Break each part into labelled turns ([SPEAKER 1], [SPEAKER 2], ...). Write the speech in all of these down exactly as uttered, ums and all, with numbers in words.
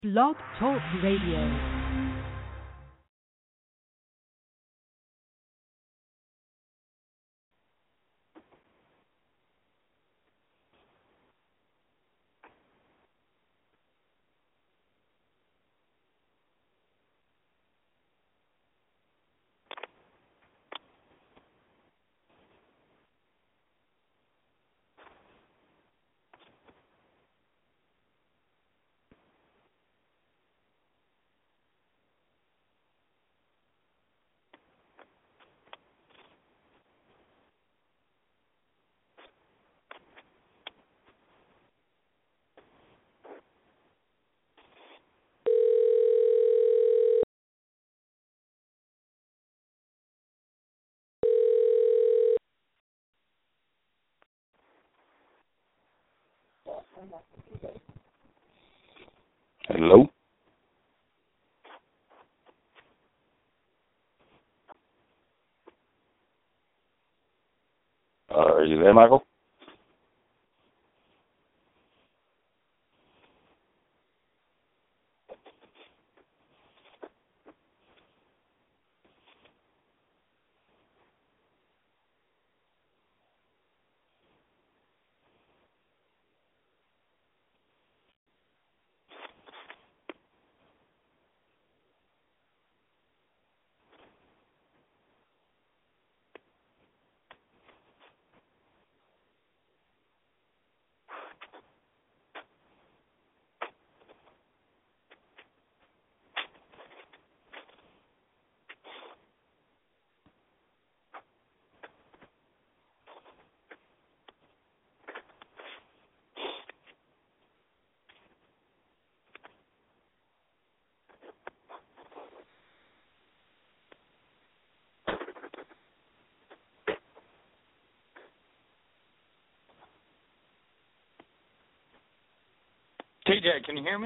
[SPEAKER 1] Blog Talk Radio.
[SPEAKER 2] Hello? Uh, are you there, Michael?
[SPEAKER 3] T J, can you hear me?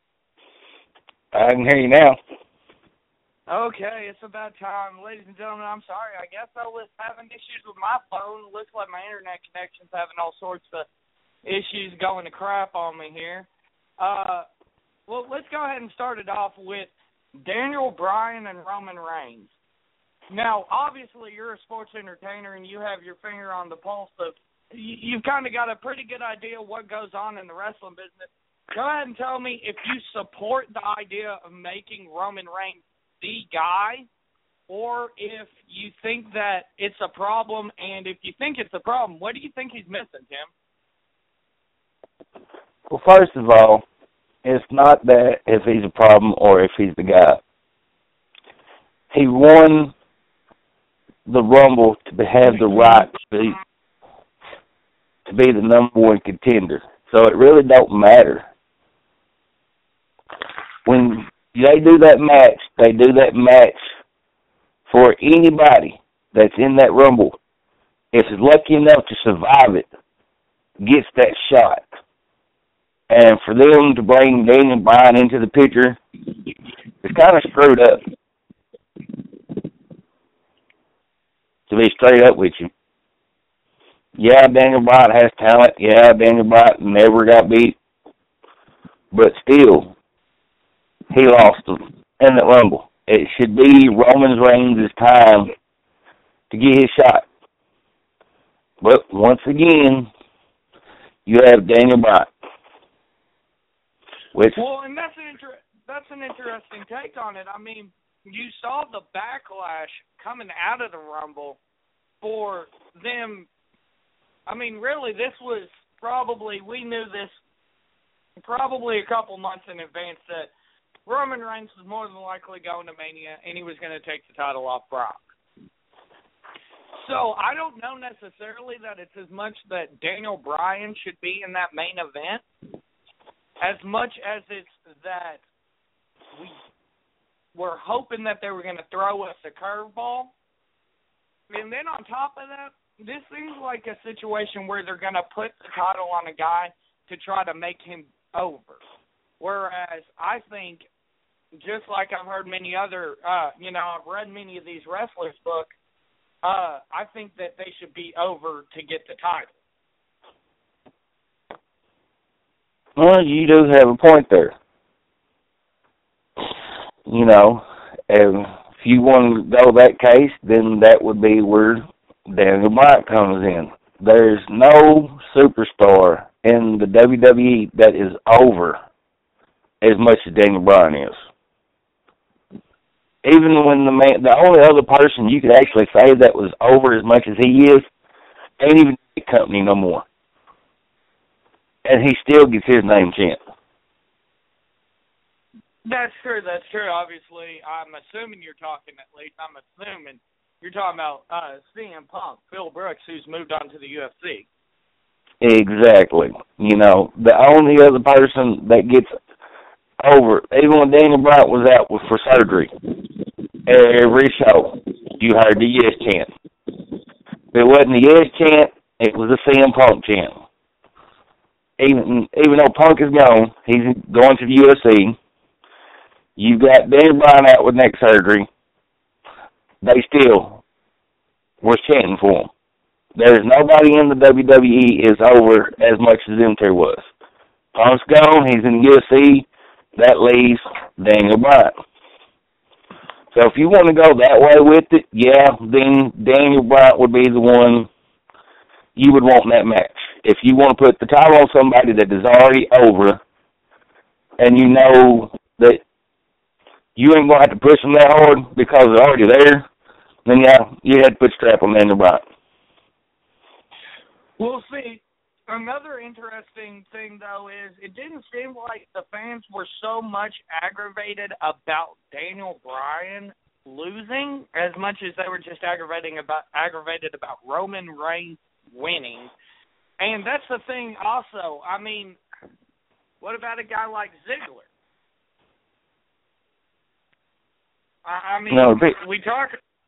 [SPEAKER 2] I can hear you now.
[SPEAKER 3] Okay, it's about time. Ladies and gentlemen, I'm sorry. I guess I was having issues with my phone. It looks like my internet connection's having all sorts of issues going to crap on me here. Uh, well, let's go ahead and start it off with Daniel Bryan and Roman Reigns. Now, obviously, you're a sports entertainer and you have your finger on the pulse of, you've kind of got a pretty good idea what goes on in the wrestling business. Go ahead and tell me if you support the idea of making Roman Reigns the guy, or if you think that it's a problem, and if you think it's a problem, what do you think he's missing, Tim?
[SPEAKER 2] Well, first of all, it's not that if he's a problem or if he's the guy. He won the Rumble to have the right to be, to be the number one contender. So it really don't matter. When they do that match, they do that match for anybody that's in that Rumble. If it's lucky enough to survive it, gets that shot. And for them to bring Daniel Bryan into the picture, it's kind of screwed up. To be straight up with you. Yeah, Daniel Bryan has talent. Yeah, Daniel Bryan never got beat. But still, he lost them in the Rumble. It should be Roman Reigns' time to get his shot. But once again, you have Daniel Bryan. Which,
[SPEAKER 3] well, and that's an inter- that's an interesting take on it. I mean, you saw the backlash coming out of the Rumble for them. I mean, really, this was probably, we knew this probably a couple months in advance that Roman Reigns was more than likely going to Mania, and he was going to take the title off Brock. So I don't know necessarily that it's as much that Daniel Bryan should be in that main event, as much as it's that we were hoping that they were going to throw us a curveball. And then on top of that, this seems like a situation where they're going to put the title on a guy to try to make him over. Whereas I think, just like I've heard many other, uh, you know, I've read many of these wrestlers' books, uh, I think that they should be over to get the title.
[SPEAKER 2] Well, you do have a point there. you know, if you want to go that case, then that would be where Daniel Bryan comes in. There's no superstar in the W W E that is over as much as Daniel Bryan is. Even when the man, the only other person you could actually say that was over as much as he is, ain't even the company no more. And he still gets his name chant.
[SPEAKER 3] That's true, that's true. Obviously, I'm assuming you're talking, at least I'm assuming, you're talking about uh, C M Punk, Phil Brooks, who's moved on to the U F C.
[SPEAKER 2] Exactly. You know, the only other person that gets over, even when Daniel Bryan was out was for surgery, every show, you heard the yes chant. If it wasn't the yes chant, it was the C M Punk chant. Even, even though Punk is gone, he's going to the U F C. You've got Daniel Bryan out with neck surgery. They still were chanting for him. There's nobody in the W W E is over as much as them two was. Punk's gone. He's in the U F C. That leaves Daniel Bryan. So if you want to go that way with it, yeah, then Daniel Bryan would be the one you would want in that match. If you want to put the title on somebody that is already over and you know that you ain't going to have to push them that hard because they're already there, then yeah, you had to put strap on Daniel Bryan.
[SPEAKER 3] We'll see. Another interesting thing, though, is it didn't seem like the fans were so much aggravated about Daniel Bryan losing as much as they were just aggravating about aggravated about Roman Reigns winning. And that's the thing also. I mean, what about a guy like Ziggler? I, I mean,
[SPEAKER 2] no, they,
[SPEAKER 3] we talk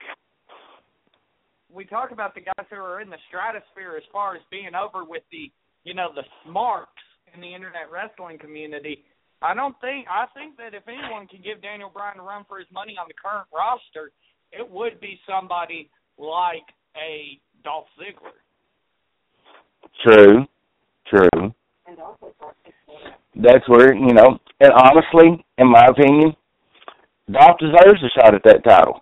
[SPEAKER 3] we talk about the guys who are in the stratosphere as far as being over with the, you know, the smarks in the internet wrestling community. I don't think, I think that if anyone can give Daniel Bryan a run for his money on the current roster, it would be somebody like a Dolph Ziggler.
[SPEAKER 2] True, true. That's where, you know, and honestly, in my opinion, Dolph deserves a shot at that title.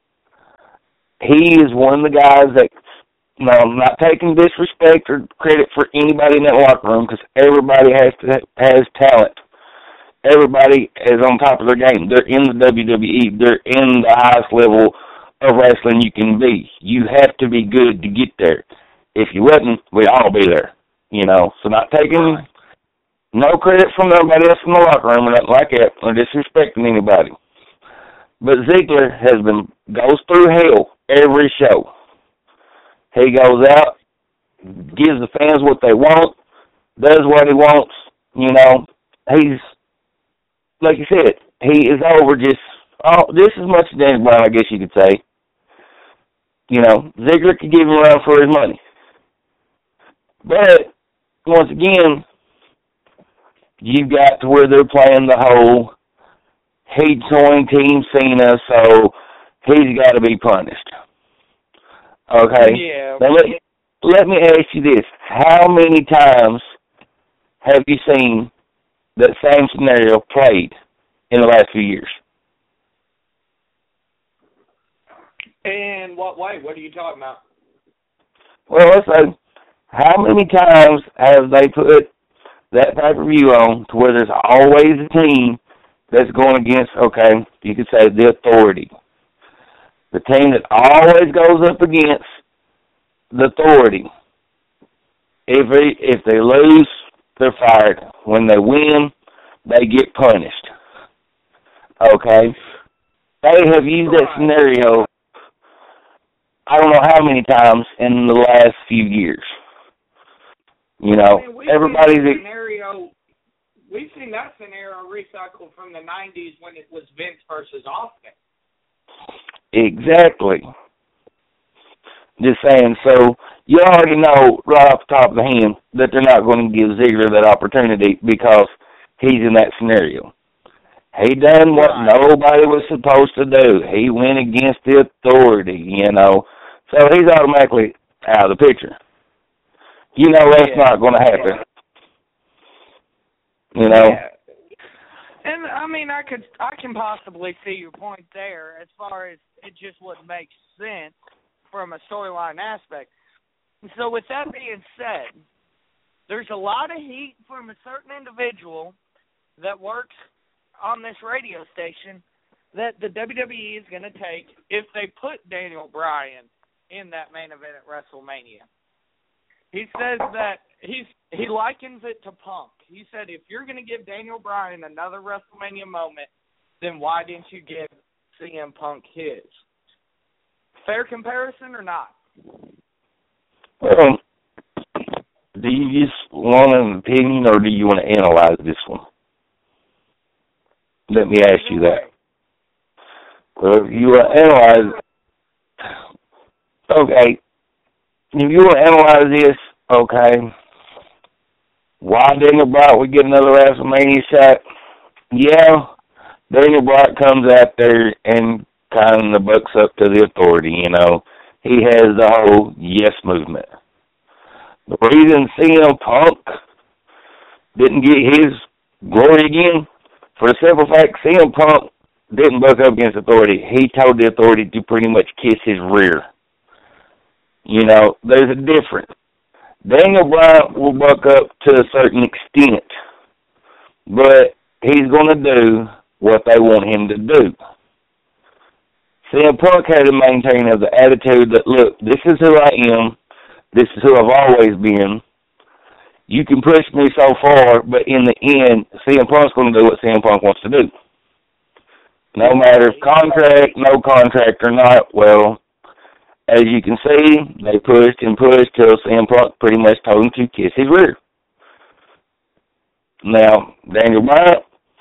[SPEAKER 2] He is one of the guys that, you know, I'm not taking disrespect or credit for anybody in that locker room because everybody has to, has talent. Everybody is on top of their game. They're in the W W E. They're in the highest level of wrestling you can be. You have to be good to get there. If you wasn't, we'd all be there, you know. So not taking no credit from nobody else in the locker room or nothing like that, or disrespecting anybody. But Ziggler has been goes through hell every show. He goes out, gives the fans what they want, does what he wants. You know, he's like you said, he is over just oh, just as much as Daniel Bryan, I guess you could say. You know, Ziggler could give him a run for his money. But once again, you've got to where they're playing the whole he joined Team Cena, so he's got to be punished. Okay?
[SPEAKER 3] Yeah.
[SPEAKER 2] Now let, let me ask you this. How many times have you seen that same scenario played in the last few years?
[SPEAKER 3] In what way? What are you talking about?
[SPEAKER 2] Well, let's say, how many times have they put that pay-per-view on to where there's always a team that's going against, okay, you could say the Authority. The team that always goes up against the Authority. If they, if they lose, they're fired. When they win, they get punished. Okay? They have used that scenario, I don't know how many times in the last few years. You know,
[SPEAKER 3] I mean,
[SPEAKER 2] everybody's...
[SPEAKER 3] Scenario, we've seen that scenario recycled from the nineties when it was Vince versus Austin.
[SPEAKER 2] Exactly. Just saying, so you already know right off the top of the hand that they're not going to give Ziggler that opportunity because he's in that scenario. He done what
[SPEAKER 3] right.
[SPEAKER 2] nobody was supposed to do. He went against the Authority, you know. So he's automatically out of the picture. You know that's yeah. not going to happen. You know?
[SPEAKER 3] Yeah. And I mean, I could, I can possibly see your point there, as far as it just wouldn't make sense from a storyline aspect. So, with that being said, there's a lot of heat from a certain individual that works on this radio station that the W W E is going to take if they put Daniel Bryan in that main event at WrestleMania. He says that he's he likens it to Punk. He said, if you're going to give Daniel Bryan another WrestleMania moment, then why didn't you give C M Punk his? Fair comparison or not?
[SPEAKER 2] Well, do you just want an opinion or do you want to analyze this one? Let me ask you that. Well, if you want to analyze, okay, if you want to analyze this, okay, why Daniel Bryan would get another WrestleMania shot? Yeah, Daniel Bryan comes out there and kind of bucks up to the authority, you know. He has the whole yes movement. The reason C M Punk didn't get his glory again, for the simple fact, C M Punk didn't buck up against authority. He told the authority to pretty much kiss his rear. You know, there's a difference. Daniel Bryan will buck up to a certain extent, but he's going to do what they want him to do. C M Punk had to maintain the attitude that, look, this is who I am. This is who I've always been. You can push me so far, but in the end, C M Punk's going to do what C M Punk wants to do. No matter if contract, no contract or not, well, as you can see, they pushed and pushed till C M Punk pretty much told him to kiss his rear. Now, Daniel Bryan,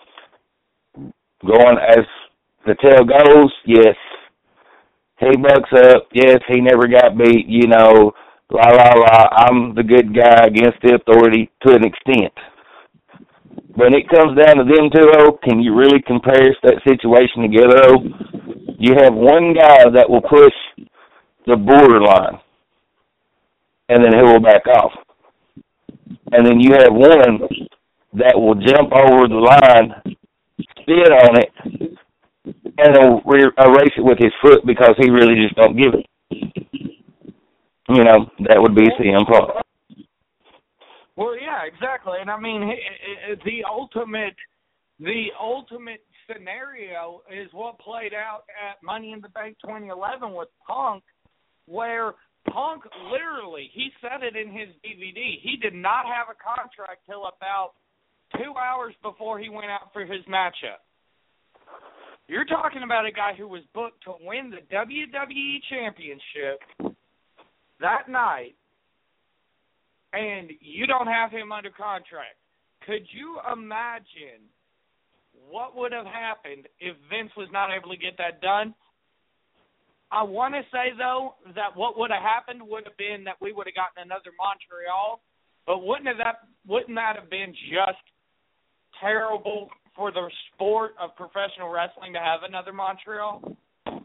[SPEAKER 2] going as the tale goes, yes, he bucks up. Yes, he never got beat, you know, la, la, la. I'm the good guy against the authority to an extent. When it comes down to them two, oh, can you really compare that situation together, oh? You have one guy that will push the borderline, and then he will back off. And then you have one that will jump over the line, spit on it, and then re- erase it with his foot because he really just don't give it. You know, that would be C M Punk.
[SPEAKER 3] Well, yeah, exactly. And I mean, the ultimate, the ultimate scenario is what played out at Money in the Bank twenty eleven with Punk, where Punk literally, he said it in his D V D, he did not have a contract till about two hours before he went out for his matchup. You're talking about a guy who was booked to win the W W E Championship that night, and you don't have him under contract. Could you imagine what would have happened if Vince was not able to get that done? I want to say, though, that what would have happened would have been that we would have gotten another Montreal, but wouldn't have that wouldn't that have been just terrible for the sport of professional wrestling to have another Montreal?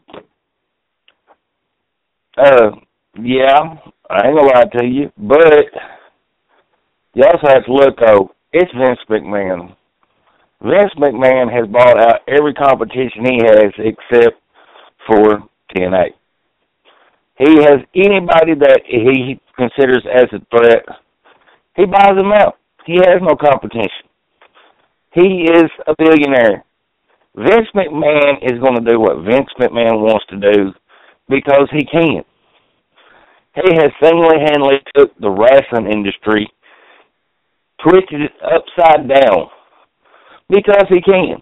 [SPEAKER 2] Uh, yeah, I ain't gonna lie to you, but you also have to look, though, it's Vince McMahon. Vince McMahon has bought out every competition he has except for T N A. He has anybody that he considers as a threat, he buys them out. He has no competition. He is a billionaire. Vince McMahon is going to do what Vince McMahon wants to do because he can. He has single-handedly took the wrestling industry, twisted it upside down because he can.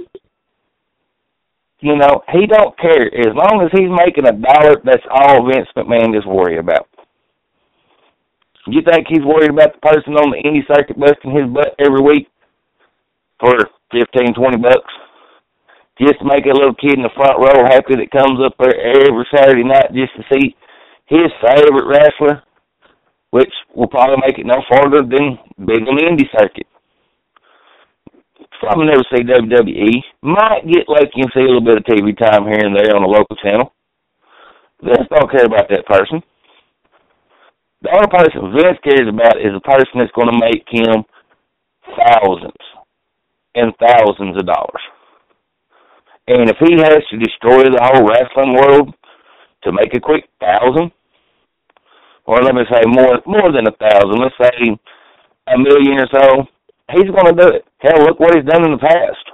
[SPEAKER 2] You know, he don't care. As long as he's making a dollar, that's all Vince McMahon is worried about. You think he's worried about the person on the indie circuit busting his butt every week for fifteen, twenty bucks? Just to make a little kid in the front row happy that comes up there every Saturday night just to see his favorite wrestler, which will probably make it no farther than big on the indie circuit. Probably never see W W E. Might get lucky and see a little bit of T V time here and there on a local channel. Vince don't care about that person. The only person Vince cares about is the person that's going to make him thousands. and thousands of dollars. And if he has to destroy the whole wrestling world to make a quick thousand, or let me say more more than a thousand, let's say a million or so, he's going to do it. Hell, look what he's done in the past.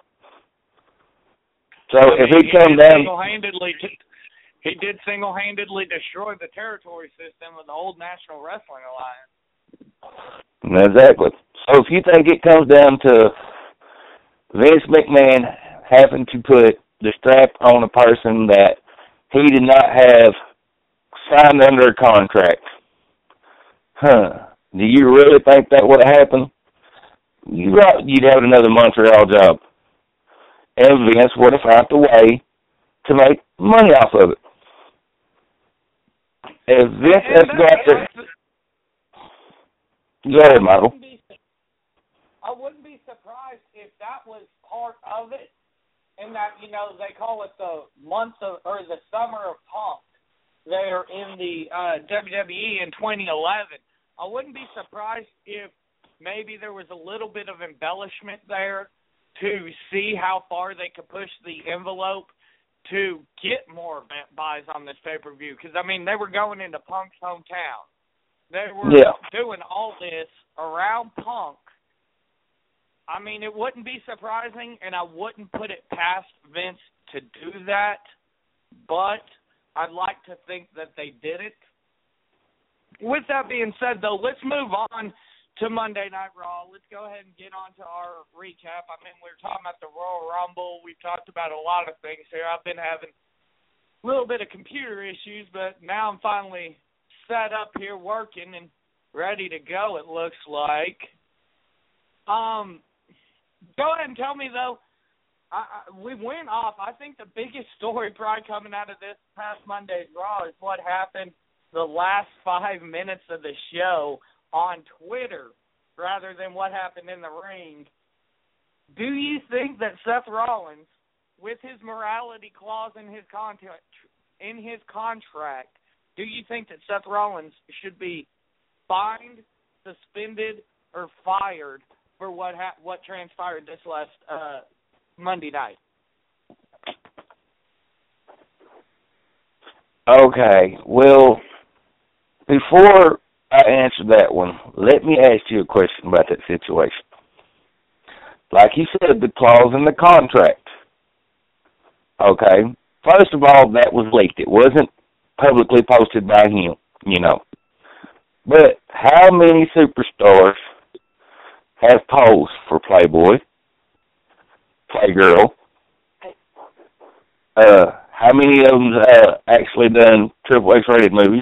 [SPEAKER 2] So I if mean, he comes down...
[SPEAKER 3] Single-handedly, he did single-handedly destroy the territory system of the old National Wrestling Alliance.
[SPEAKER 2] Exactly. So if you think it comes down to Vince McMahon having to put the strap on a person that he did not have signed under a contract, huh, do you really think that would have happened? You, you'd have another Montreal job. And Vince would have found a way to make money off of it. If Vince has got to... Go ahead, Michael.
[SPEAKER 3] I wouldn't be surprised if that was part of it, and that, you know, they call it the month of, or the summer of Punk there in the uh, W W E in twenty eleven. I wouldn't be surprised if maybe there was a little bit of embellishment there to see how far they could push the envelope to get more buys on this pay-per-view. Because, I mean, they were going into Punk's hometown. They were
[SPEAKER 2] yeah.
[SPEAKER 3] doing all this around Punk. I mean, it wouldn't be surprising, and I wouldn't put it past Vince to do that, but I'd like to think that they did it. With that being said, though, let's move on to Monday Night Raw. Let's go ahead and get on to our recap. I mean, we were talking about the Royal Rumble. We've talked about a lot of things here. I've been having a little bit of computer issues, but now I'm finally set up here working and ready to go, it looks like. Um, go ahead and tell me, though, I, I, we went off. I think the biggest story probably coming out of this past Monday's Raw is what happened the last five minutes of the show on Twitter rather than what happened in the ring. Do you think that Seth Rollins, with his morality clause in his contract, in his contract, do you think that Seth Rollins should be fined, suspended, or fired for what ha- what transpired this last uh, Monday night?
[SPEAKER 2] Okay, well, before I answer that one, let me ask you a question about that situation. Like you said, the clause in the contract. Okay, first of all, that was leaked. It wasn't publicly posted by him, you know. But how many superstars have posed for Playboy, Playgirl? Uh, how many of them uh, actually done Triple X rated movies?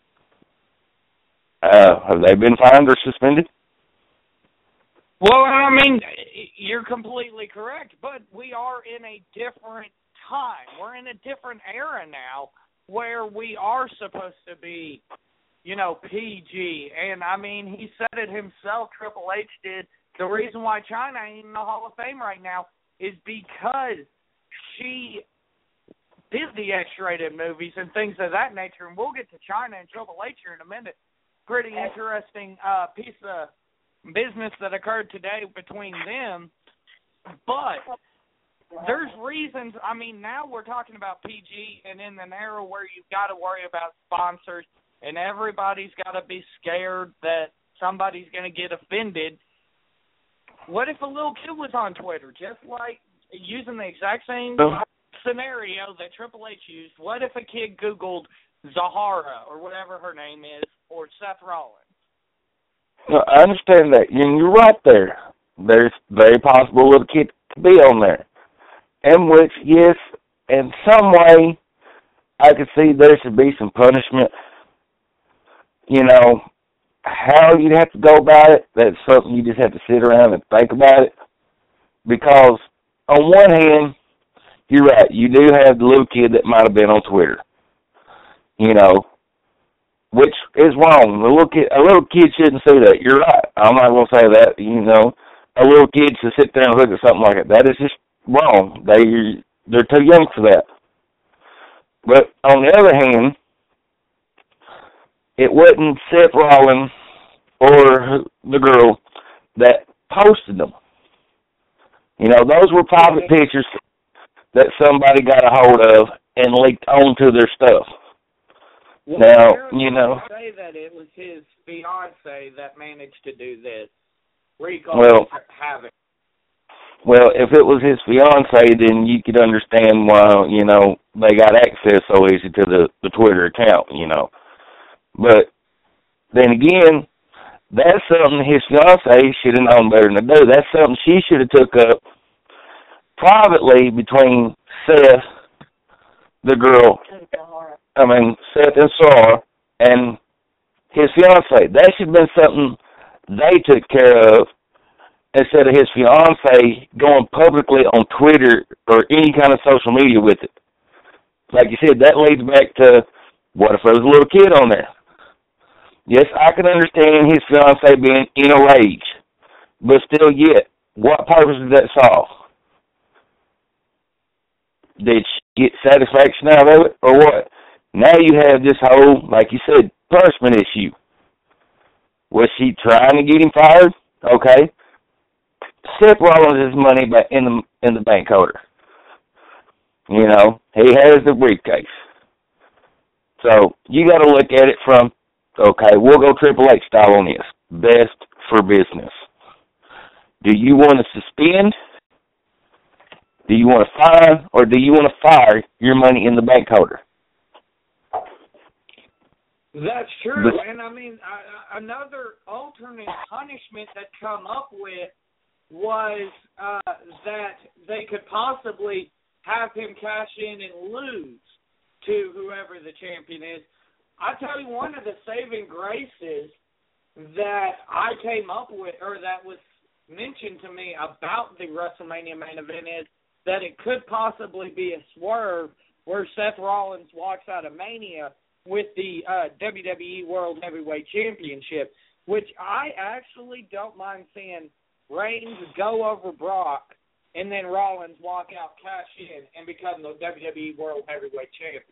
[SPEAKER 2] Uh, have they been fined or suspended?
[SPEAKER 3] Well, I mean, you're completely correct, but we are in a different time. We're in a different era now where we are supposed to be, you know, P G. And, I mean, he said it himself, Triple H did. The reason why Chyna ain't in the Hall of Fame right now is because she did the X-rated movies and things of that nature. And we'll get to Chyna and Triple H here in a minute. Pretty interesting uh, piece of business that occurred today between them. But there's reasons. I mean, now we're talking about P G, and in an era where you've got to worry about sponsors, and everybody's got to be scared that somebody's going to get offended. What if a little kid was on Twitter, just like using the exact same scenario that Triple H used? What if a kid Googled Zahara or whatever her name is, or Seth Rollins?
[SPEAKER 2] No, I understand that. And you're right there. There's very possible little kid to be on there. In which, yes, in some way, I could see there should be some punishment. You know, how you'd have to go about it, that's something you just have to sit around and think about it. Because, on one hand, you're right, you do have the little kid that might have been on Twitter. You know, which is wrong. A little kid, a little kid shouldn't say that. You're right. I'm not going to say that. You know, a little kid should sit there and look at something like that. That is just wrong. They they're too young for that. But on the other hand, it wasn't Seth Rollins or the girl that posted them. You know, those were private pictures that somebody got a hold of and leaked onto their stuff.
[SPEAKER 3] Well,
[SPEAKER 2] now, you know.
[SPEAKER 3] Say that it was his fiance that managed to do this.
[SPEAKER 2] Well,
[SPEAKER 3] have it.
[SPEAKER 2] Well, if it was his fiance, then you could understand why, you know, they got access so easy to the, the Twitter account, you know. But then again, that's something his fiance should have known better than to do. That's something she should have took up privately between Seth, the girl, I mean, Seth and Sarah, and his fiance. That should have been something they took care of instead of his fiance going publicly on Twitter or any kind of social media with it. Like you said, that leads back to, what if there was a little kid on there? Yes, I can understand his fiance being in a rage, but still yet, what purpose did that solve? Did she get satisfaction out of it, or what? Now you have this whole, like you said, punishment issue. Was she trying to get him fired? Okay. Seth Rollins' money back in the in the bank holder. You know, he has the briefcase. So you got to look at it from, okay, we'll go Triple H style on this. Best for business. Do you want to suspend? Do you want to fine? Or do you want to fire your money in the bank holder?
[SPEAKER 3] That's true. But, and I mean, uh, another alternate punishment that come up with was uh, that they could possibly have him cash in and lose to whoever the champion is. I tell you, one of the saving graces that I came up with, or that was mentioned to me about the WrestleMania main event, is that it could possibly be a swerve where Seth Rollins walks out of Mania with the uh, W W E World Heavyweight Championship, which I actually don't mind seeing Reigns go over Brock and then Rollins walk out, cash in, and become the W W E World Heavyweight Champion.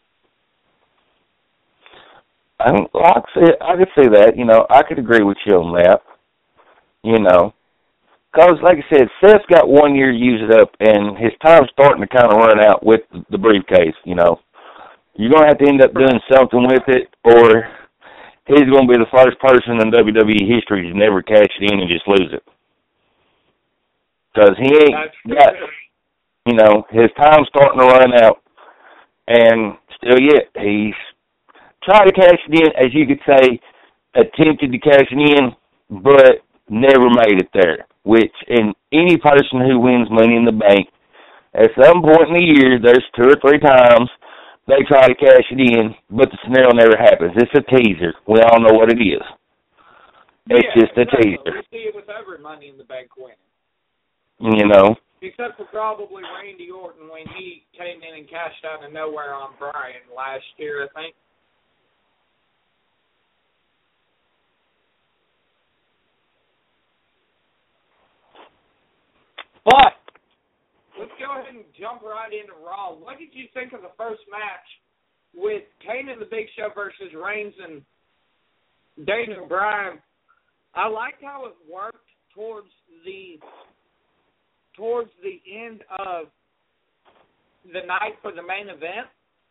[SPEAKER 2] I, well, I, could see, I could see that. You know, I could agree with you on that. You know, because, like I said, Seth's got one year to use it up, and his time's starting to kind of run out with the briefcase, you know. You're going to have to end up doing something with it, or he's going to be the first person in W W E history to never cash it in and just lose it. Because he ain't got, you know, his time's starting to run out, and still yet, he's tried to cash it in, as you could say, attempted to cash it in, but never made it there, which in any person who wins Money in the Bank, at some point in the year, there's two or three times they try to cash it in, but the scenario never happens. It's a teaser. We all know what it is. It's
[SPEAKER 3] yeah,
[SPEAKER 2] just a
[SPEAKER 3] exactly.
[SPEAKER 2] teaser.
[SPEAKER 3] We see it with every Money in the Bank winner.
[SPEAKER 2] You know?
[SPEAKER 3] Except for probably Randy Orton when he came in and cashed out of nowhere on Bryan last year, I think. But let's go ahead and jump right into Raw. What did you think of the first match with Kane and the Big Show versus Reigns and Daniel Bryan? I liked how it worked towards the towards the end of the night for the main event.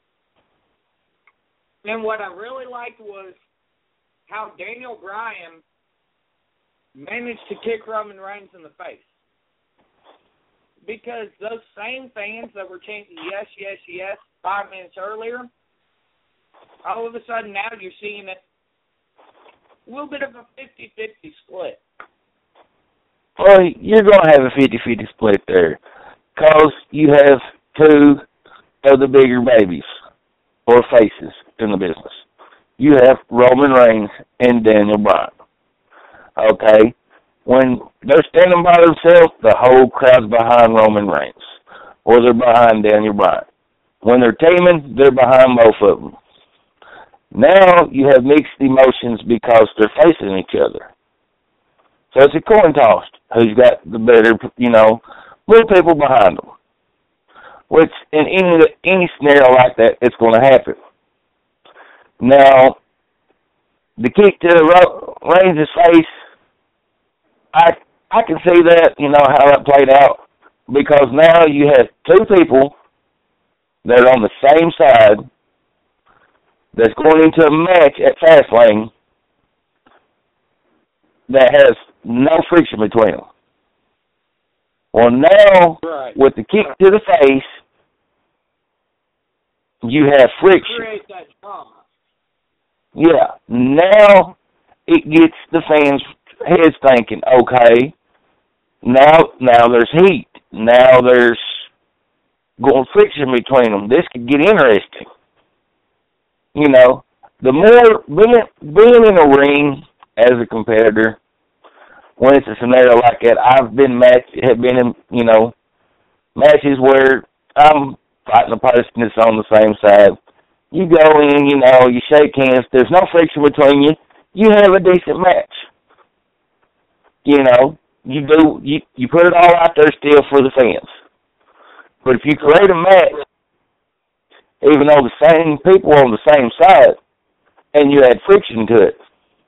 [SPEAKER 3] And what I really liked was how Daniel Bryan managed to kick Roman Reigns in the face. Because those same fans that were chanting yes, yes, yes five minutes earlier, all of a sudden now you're seeing it a little bit of a fifty-fifty split.
[SPEAKER 2] Well, you're going to have a fifty-fifty split there because you have two of the bigger babies or faces in the business. You have Roman Reigns and Daniel Bryan. Okay? When they're standing by themselves, the whole crowd's behind Roman Reigns, or they're behind Daniel Bryan. When they're teaming, they're behind both of them. Now you have mixed emotions because they're facing each other. So it's a coin toss. Who's got the better, you know, little people behind them. Which, in any any scenario like that, it's going to happen. Now, the kick to Reigns' face, I I can see that, you know, how that played out, because now you have two people that are on the same side that's going into a match at Fastlane that has no friction between them. Well, now,
[SPEAKER 3] right.
[SPEAKER 2] with the kick to the face, you have friction.
[SPEAKER 3] Create that drama.
[SPEAKER 2] Yeah. Now it gets the fans' heads thinking, okay, now now there's heat. Now there's going friction between them. This could get interesting. You know, the more being, being in a ring as a competitor, when it's a scenario like that, I've been match have been in, you know, matches where I'm fighting a person that's on the same side. You go in, you know, you shake hands. There's no friction between you. You have a decent match. You know, you do you you put it all out there still for the fans. But if you create a match, even though the same people are on the same side, and you add friction to it,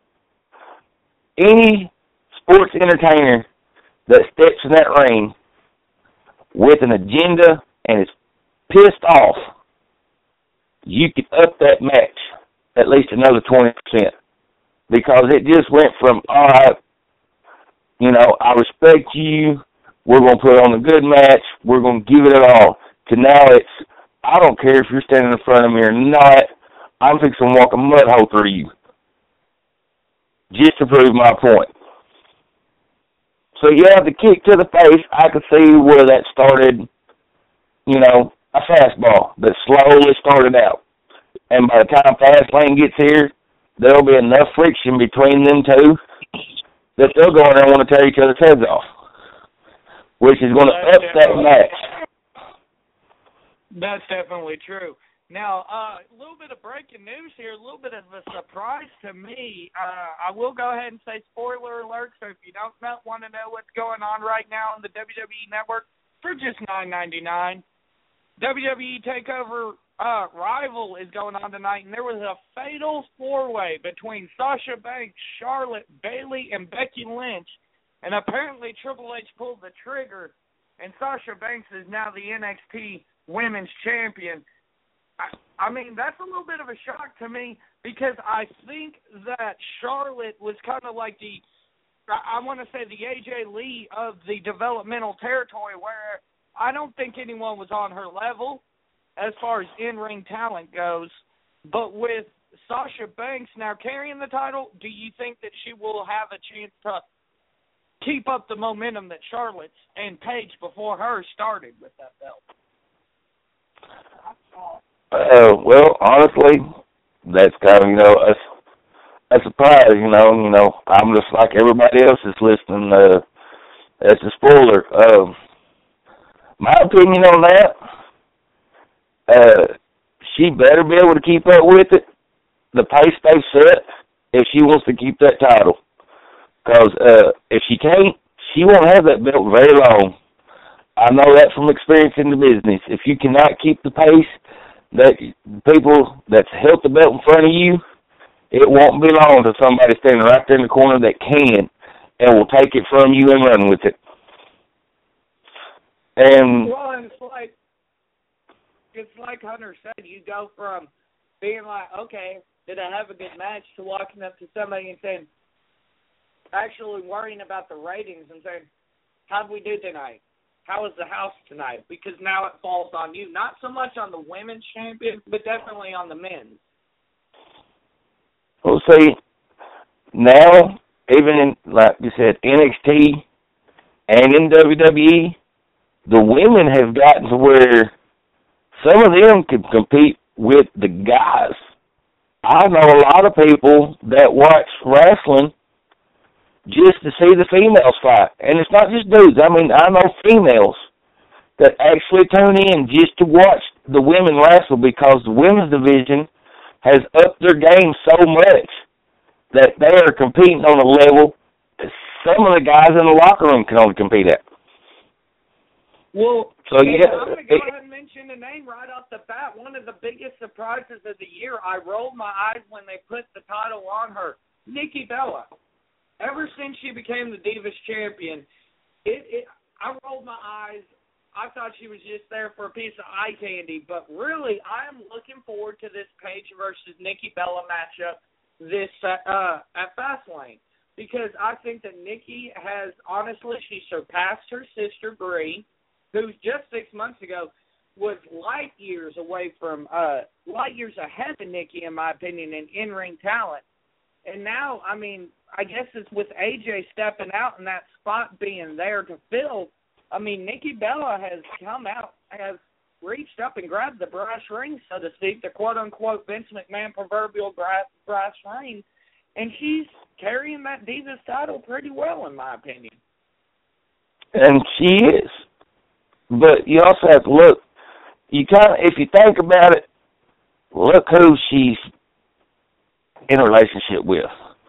[SPEAKER 2] any sports entertainer that steps in that ring with an agenda and is pissed off, you could up that match at least another twenty percent. Because it just went from, all right, you know, I respect you, we're going to put on a good match, we're going to give it all, to now it's, I don't care if you're standing in front of me or not, I'm fixing to walk a mud hole through you. Just to prove my point. So, yeah, the kick to the face, I could see where that started, you know, a fastball that slowly started out. And by the time Fastlane gets here, there'll be enough friction between them two that they'll go in there and want to tear each other's heads off, which is going to up that match.
[SPEAKER 3] That's definitely true. Now, uh, a little bit of breaking news here, a little bit of a surprise to me. Uh, I will go ahead and say spoiler alert, so if you don't know, want to know what's going on right now on the W W E Network, for just nine ninety-nine, W W E TakeOver uh, Rival is going on tonight, and there was a fatal four-way between Sasha Banks, Charlotte, Bayley, and Becky Lynch, and apparently Triple H pulled the trigger, and Sasha Banks is now the N X T Women's Champion. I, I mean, that's a little bit of a shock to me, because I think that Charlotte was kind of like the, I, I want to say the A J Lee of the developmental territory, where I don't think anyone was on her level as far as in-ring talent goes. But with Sasha Banks now carrying the title, do you think that she will have a chance to keep up the momentum that Charlotte's and Paige before her started with that belt?
[SPEAKER 2] Uh, well, honestly, that's kind of, you know, a, a surprise, you know. You know, I'm just like everybody else is listening. Uh, that's a spoiler. Uh, my opinion on that, uh, she better be able to keep up with it, the pace they've set, if she wants to keep that title. Because uh, if she can't, she won't have that belt very long. I know that from experience in the business. If you cannot keep the pace that people that's held the belt in front of you, it won't be long to somebody standing right there in the corner that can and will take it from you and run with it. And
[SPEAKER 3] well, it's like it's like Hunter said. You go from being like, okay, did I have a good match, to walking up to somebody and saying, actually worrying about the ratings and saying, how'd we do tonight? How was the house tonight? Because now it falls on you. Not so much on the women's champion, but definitely on the men's.
[SPEAKER 2] Well, see, now, even in, like you said, N X T and in W W E, the women have gotten to where some of them can compete with the guys. I know a lot of people that watch wrestling just to see the females fight. And it's not just dudes. I mean, I know females that actually tune in just to watch the women wrestle, because the women's division has upped their game so much that they are competing on a level that some of the guys in the locker room can only compete at.
[SPEAKER 3] Well,
[SPEAKER 2] so, yeah,
[SPEAKER 3] I'm going to go ahead and mention the name right off the bat. One of the biggest surprises of the year, I rolled my eyes when they put the title on her, Nikki Bella. ever since she became the Divas champion, it, it I rolled my eyes. I thought she was just there for a piece of eye candy, but really, I am looking forward to this Paige versus Nikki Bella matchup this uh, at Fastlane, because I think that Nikki has, honestly, she surpassed her sister Brie, who just six months ago was light years away from, uh, light years ahead of Nikki, in my opinion, in in-ring talent. And now, I mean, I guess it's with A J stepping out and that spot being there to fill. I mean, Nikki Bella has come out, has reached up and grabbed the brass ring, so to speak, the quote-unquote Vince McMahon proverbial brass, brass ring, and she's carrying that Divas title pretty well, in my opinion.
[SPEAKER 2] And she is. But you also have to look, you kind of, if you think about it, look who she's in a relationship with.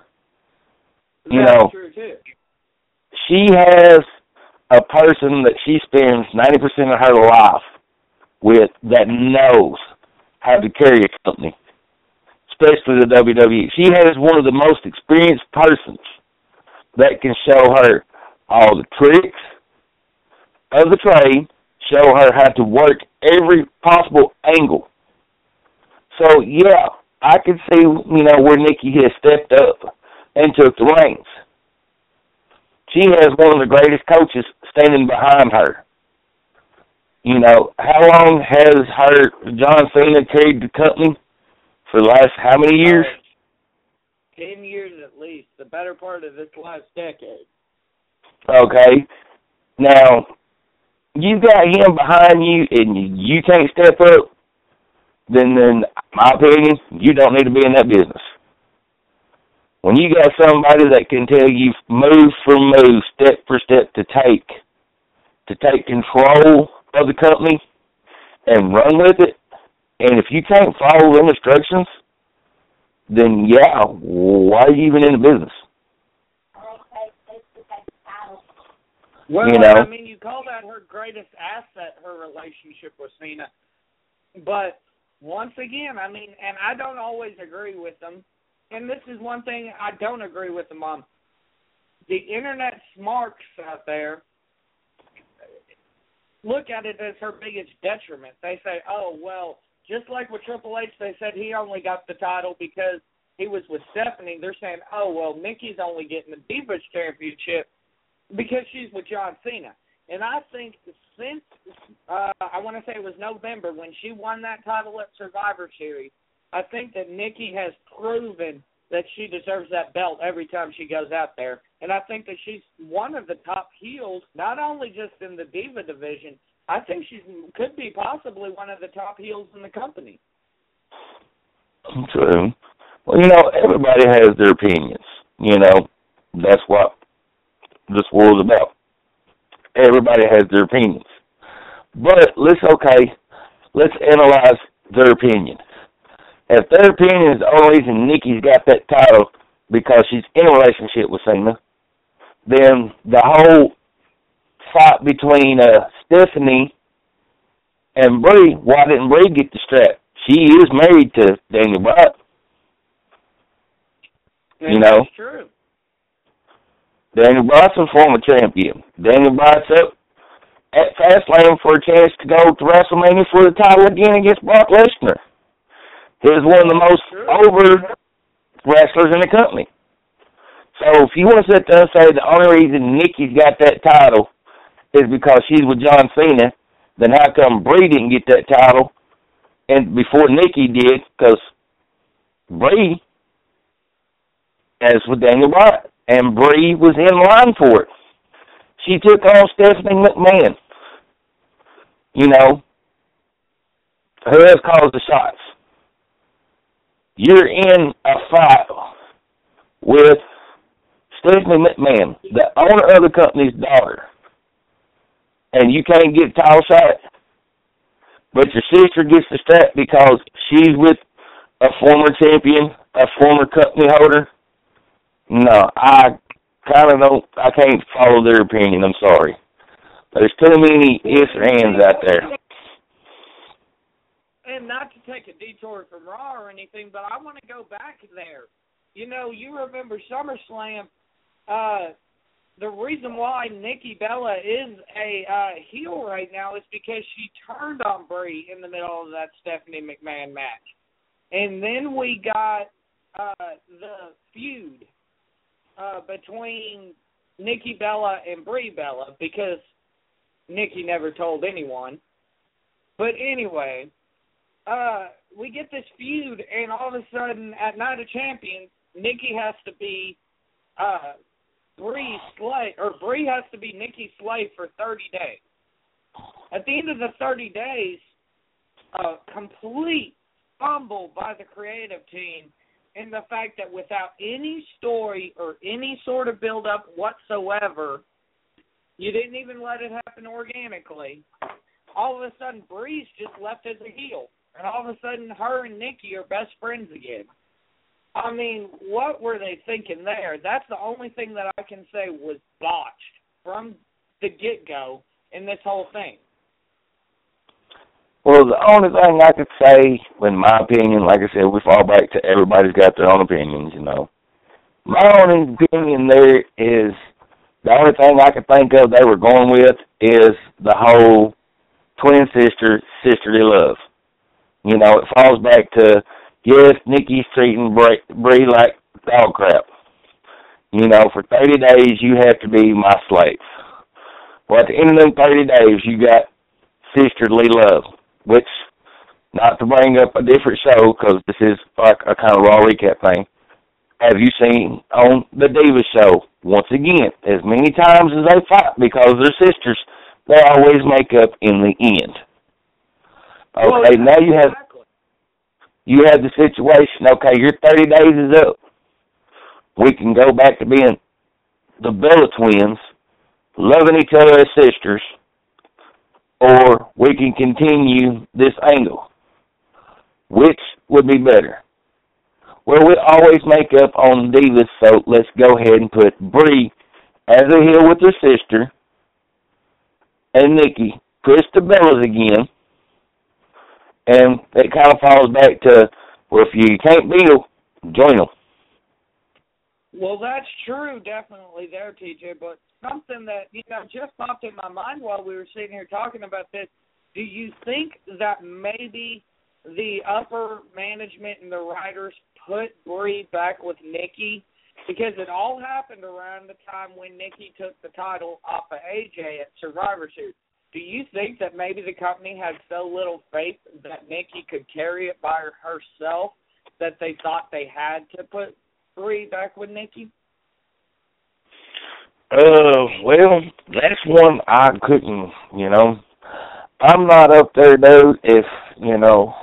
[SPEAKER 2] You
[SPEAKER 3] That's
[SPEAKER 2] know,
[SPEAKER 3] true too.
[SPEAKER 2] She has a person that she spends ninety percent of her life with that knows how to carry a company, especially the W W E. She has one of the most experienced persons that can show her all the tricks of the trade, show her how to work every possible angle. So, yeah, I can see, you know, where Nikki has stepped up and took the reins. She has one of the greatest coaches standing behind her. You know, how long has her John Cena carried the company? For the last how many years?
[SPEAKER 3] Uh, ten years at least, the better part of this last decade.
[SPEAKER 2] Okay. Now, you got him behind you and you, you can't step up, then, in my opinion, you don't need to be in that business. When you got somebody that can tell you move for move, step for step to take, to take control of the company and run with it, and if you can't follow them instructions, then yeah, why are you even in the business?
[SPEAKER 3] Well,
[SPEAKER 2] you know?
[SPEAKER 3] I mean, you call that her greatest asset, her relationship with Cena. But once again, I mean, and I don't always agree with them, and this is one thing I don't agree with them on. The internet smarks out there look at it as her biggest detriment. They say, oh, well, just like with Triple H, they said he only got the title because he was with Stephanie. They're saying, oh, well, Nikki's only getting the Divas Championship because she's with John Cena. And I think since, uh, I want to say it was November, when she won that title at Survivor Series, I think that Nikki has proven that she deserves that belt every time she goes out there. And I think that she's one of the top heels, not only just in the Diva division, I think she could be possibly one of the top heels in the company.
[SPEAKER 2] True. Well, you know, everybody has their opinions. You know, that's what this world's about. Everybody has their opinions. But let's, okay, let's analyze their opinion. If their opinion is the only reason Nikki's got that title because she's in a relationship with Cena, then the whole fight between uh, Stephanie and Brie, why didn't Brie get the strap? She is married to Daniel Bryan.
[SPEAKER 3] And
[SPEAKER 2] you know?
[SPEAKER 3] That's true.
[SPEAKER 2] Daniel Bryan's a former champion. Daniel Bryan's up at Fastlane for a chance to go to WrestleMania for the title again against Brock Lesnar. He was one of the most over wrestlers in the company. So if you want to sit there and say the only reason Nikki's got that title is because she's with John Cena, then how come Brie didn't get that title and before Nikki did? Because Brie is with Daniel Bryan, and Brie was in line for it. She took on Stephanie McMahon. You know, who else calls the shots? You're in a fight with Stephanie McMahon, the owner of the company's daughter, and you can't get a title shot, but your sister gets the strap because she's with a former champion, a former company holder. No, I kind of don't, I can't follow their opinion, I'm sorry. There's too many ifs or ands out there.
[SPEAKER 3] And not to take a detour from Raw or anything, but I want to go back there. You know, you remember SummerSlam, uh, the reason why Nikki Bella is a uh, heel right now is because she turned on Brie in the middle of that Stephanie McMahon match. And then we got uh, the feud uh, between Nikki Bella and Brie Bella because Nikki never told anyone. But anyway, uh, we get this feud, and all of a sudden, at Night of Champions, Nikki has to be uh, Brie's slave, or Brie has to be Nikki's slave for thirty days. At the end of the thirty days, a complete fumble by the creative team in the fact that without any story or any sort of build-up whatsoever, you didn't even let it happen organically. All of a sudden, Brie's just left as a heel. And all of a sudden, her and Nikki are best friends again. I mean, what were they thinking there? That's the only thing that I can say was botched from the get-go in this whole thing.
[SPEAKER 2] Well, the only thing I could say, in my opinion, like I said, we fall back to everybody's got their own opinions, you know. My only opinion there is the only thing I could think of they were going with is the whole twin sister, sisterly love. You know, it falls back to, yes, Nikki's treating Brie like dog crap. You know, for thirty days, you have to be my slave. Well, at the end of them thirty days, you got sisterly love, which, not to bring up a different show, because this is like a kind of raw recap thing, have you seen on the Divas show, once again, as many times as they fight because they're sisters, they always make up in the end. Okay, well, now you have you have the situation, okay, your thirty days is up. We can go back to being the Bella twins, loving each other as sisters, or we can continue this angle. Which would be better? Well, we always make up on Divas, so let's go ahead and put Brie as a heel with her sister, and Nikki, push the Bellas again, and it kind of falls back to, well, if you can't beat them, join them.
[SPEAKER 3] Well, that's true, definitely there, T J, but something that, you know, just popped in my mind while we were sitting here talking about this, do you think that maybe the upper management and the writers put Brie back with Nikki? Because it all happened around the time when Nikki took the title off of A J at Survivor Series. Do you think that maybe the company had so little faith that Nikki could carry it by herself that they thought they had to put Brie back with Nikki?
[SPEAKER 2] Uh, well, that's one I couldn't, you know. I'm not up there, dude, if, you know,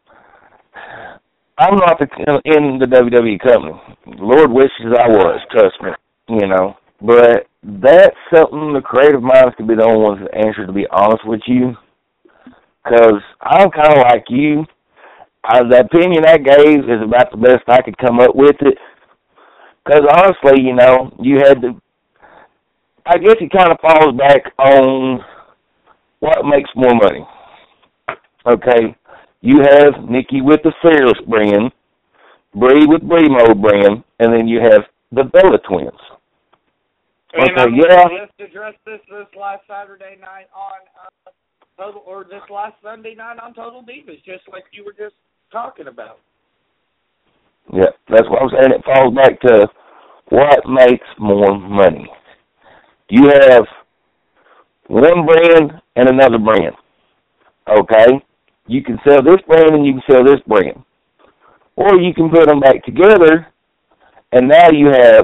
[SPEAKER 2] I'm not the, in the W W E company. Lord wishes I was, trust me, you know. But that's something the creative minds could be the only ones to answer, to be honest with you. Because I'm kind of like you. I, the opinion I gave is about the best I could come up with it. Because honestly, you know, you had to, I guess it kind of falls back on what makes more money. Okay, you have Nikki with the Fearless brand, Brie with Brie Mode brand, and then you have the Bella twins.
[SPEAKER 3] And
[SPEAKER 2] okay,
[SPEAKER 3] I mean,
[SPEAKER 2] yeah.
[SPEAKER 3] Let's address this this last Saturday night on uh, Total, or this last Sunday night on Total Divas, just like you were just talking about.
[SPEAKER 2] Yeah, that's what I'm saying. It falls back to what makes more money. You have one brand and another brand. Okay? You can sell this brand and you can sell this brand. Or you can put them back together, and now you have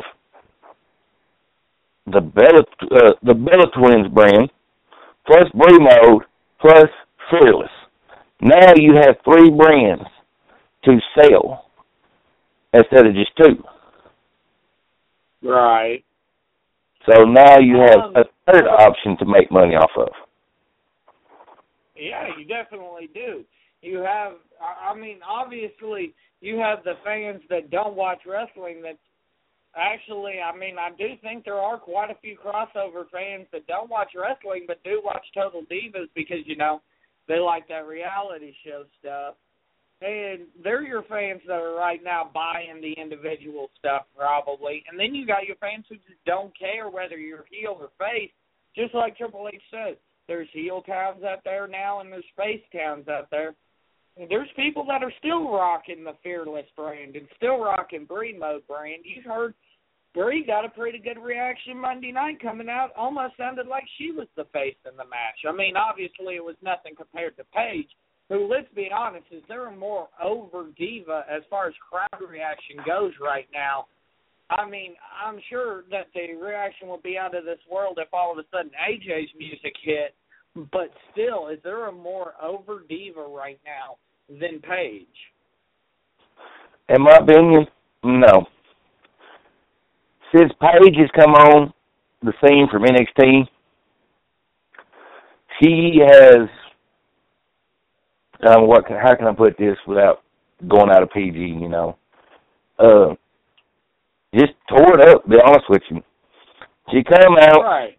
[SPEAKER 2] the Bella, uh, the Bella Twins brand, plus Brie Mode, plus Fearless. Now you have three brands to sell instead of just two.
[SPEAKER 3] Right.
[SPEAKER 2] So now you have
[SPEAKER 3] um,
[SPEAKER 2] a third option to make money off of.
[SPEAKER 3] Yeah, you definitely do. You have, I mean, obviously, you have the fans that don't watch wrestling that actually, I mean, I do think there are quite a few crossover fans that don't watch wrestling but do watch Total Divas because, you know, they like that reality show stuff. and they're your fans that are right now buying the individual stuff probably. And then you got your fans who just don't care whether you're heel or face. Just like Triple H said, there's heel towns out there now and there's face towns out there. And there's people that are still rocking the Fearless brand and still rocking Brie Mode brand. You heard Brie got a pretty good reaction Monday night coming out. Almost sounded like she was the face in the match. I mean, obviously it was nothing compared to Paige, who, let's be honest, is there a more over diva as far as crowd reaction goes right now. I mean, I'm sure that the reaction would be out of this world if all of a sudden A J's music hit, but still, is there a more over diva right now than Paige?
[SPEAKER 2] In my opinion, no. Since Paige has come on the scene from N X T, she has, um, what? Can, how can I put this without going out of P G, you know? Uh, just tore it up, to be honest with you. She came out,
[SPEAKER 3] right.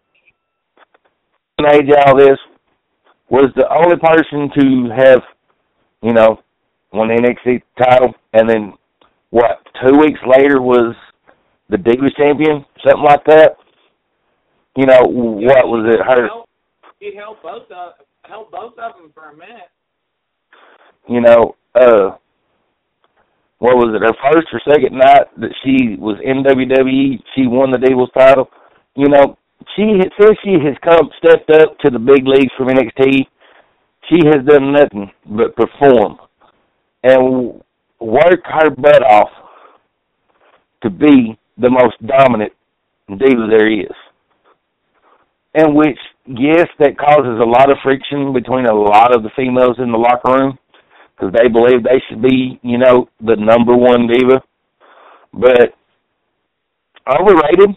[SPEAKER 2] made all this, was the only person to have, you know, won the N X T title, and then, what, two weeks later was the Divas champion, something like that. You know, yeah, what was it? Her.
[SPEAKER 3] He held both of held both of them for a minute.
[SPEAKER 2] You know, uh, what was it? Her first or second night that she was in W W E, she won the Divas title. You know, she since she has come stepped up to the big leagues from N X T, she has done nothing but perform and work her butt off to be the most dominant diva there is. And which, yes, that causes a lot of friction between a lot of the females in the locker room because they believe they should be, you know, the number one diva. But overrated,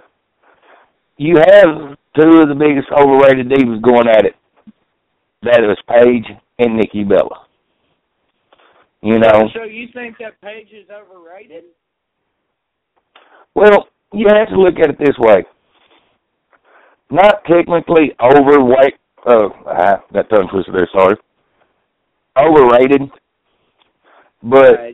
[SPEAKER 2] you have two of the biggest overrated divas going at it. That is Paige and Nikki Bella. You know.
[SPEAKER 3] So you think that Paige is overrated?
[SPEAKER 2] Well, you have to look at it this way. Not technically overweight. Uh, I got tongue twisted there, sorry. Overrated. But
[SPEAKER 3] right.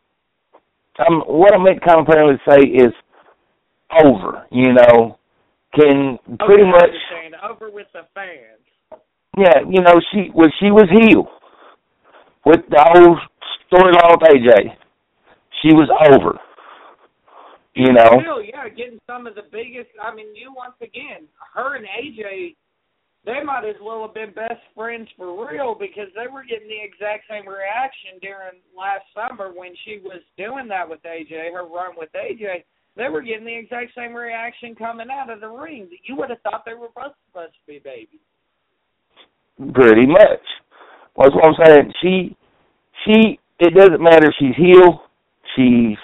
[SPEAKER 2] um, what I meant kind of apparently say is over, you know. Can pretty
[SPEAKER 3] okay,
[SPEAKER 2] much.
[SPEAKER 3] Saying over with the fans.
[SPEAKER 2] Yeah, you know, she, well, she was heel. With the whole storyline with A J. She was over. You know?
[SPEAKER 3] Still, yeah, getting some of the biggest, I mean, you once again, her and A J, they might as well have been best friends for real because they were getting the exact same reaction during last summer when she was doing that with A J, her run with A J. They were getting the exact same reaction coming out of the ring. You would have thought they were both supposed to be babies.
[SPEAKER 2] Pretty much. Well, that's what I'm saying. She, she, it doesn't matter if she's heel, she's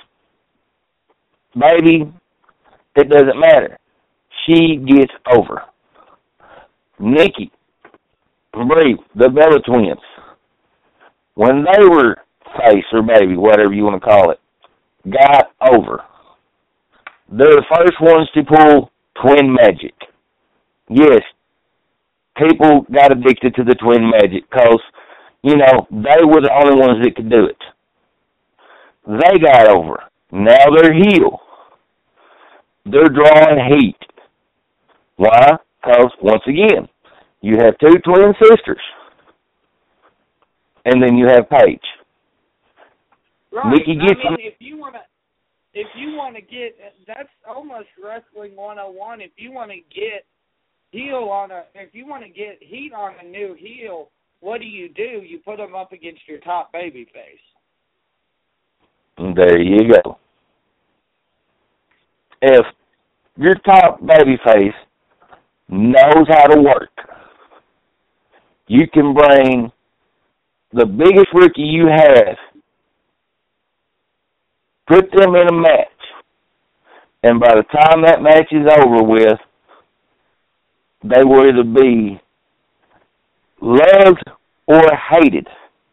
[SPEAKER 2] baby, it doesn't matter. She gets over. Nikki, Brie, the Bella twins, when they were face or baby, whatever you want to call it, got over. They're the first ones to pull twin magic. Yes, people got addicted to the twin magic because, you know, they were the only ones that could do it. They got over. Now they're heel. They're drawing heat. Why? Because, once again, you have two twin sisters. And then you have Paige.
[SPEAKER 3] Right.
[SPEAKER 2] Nikki gets
[SPEAKER 3] I mean, if you want to, if you want to get, that's almost wrestling one oh one. If you want to get heel on a, if you want to get heat on a new heel, what do you do? You put them up against your top baby face.
[SPEAKER 2] There you go. If your top babyface knows how to work, you can bring the biggest rookie you have, put them in a match, and by the time that match is over with, they will either be loved or hated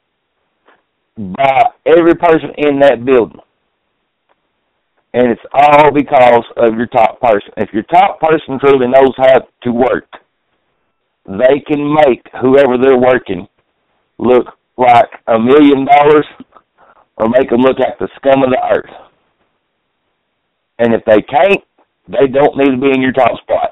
[SPEAKER 2] by every person in that building. And it's all because of your top person. If your top person truly knows how to work, they can make whoever they're working look like a million dollars or make them look like the scum of the earth. And if they can't, they don't need to be in your top spot.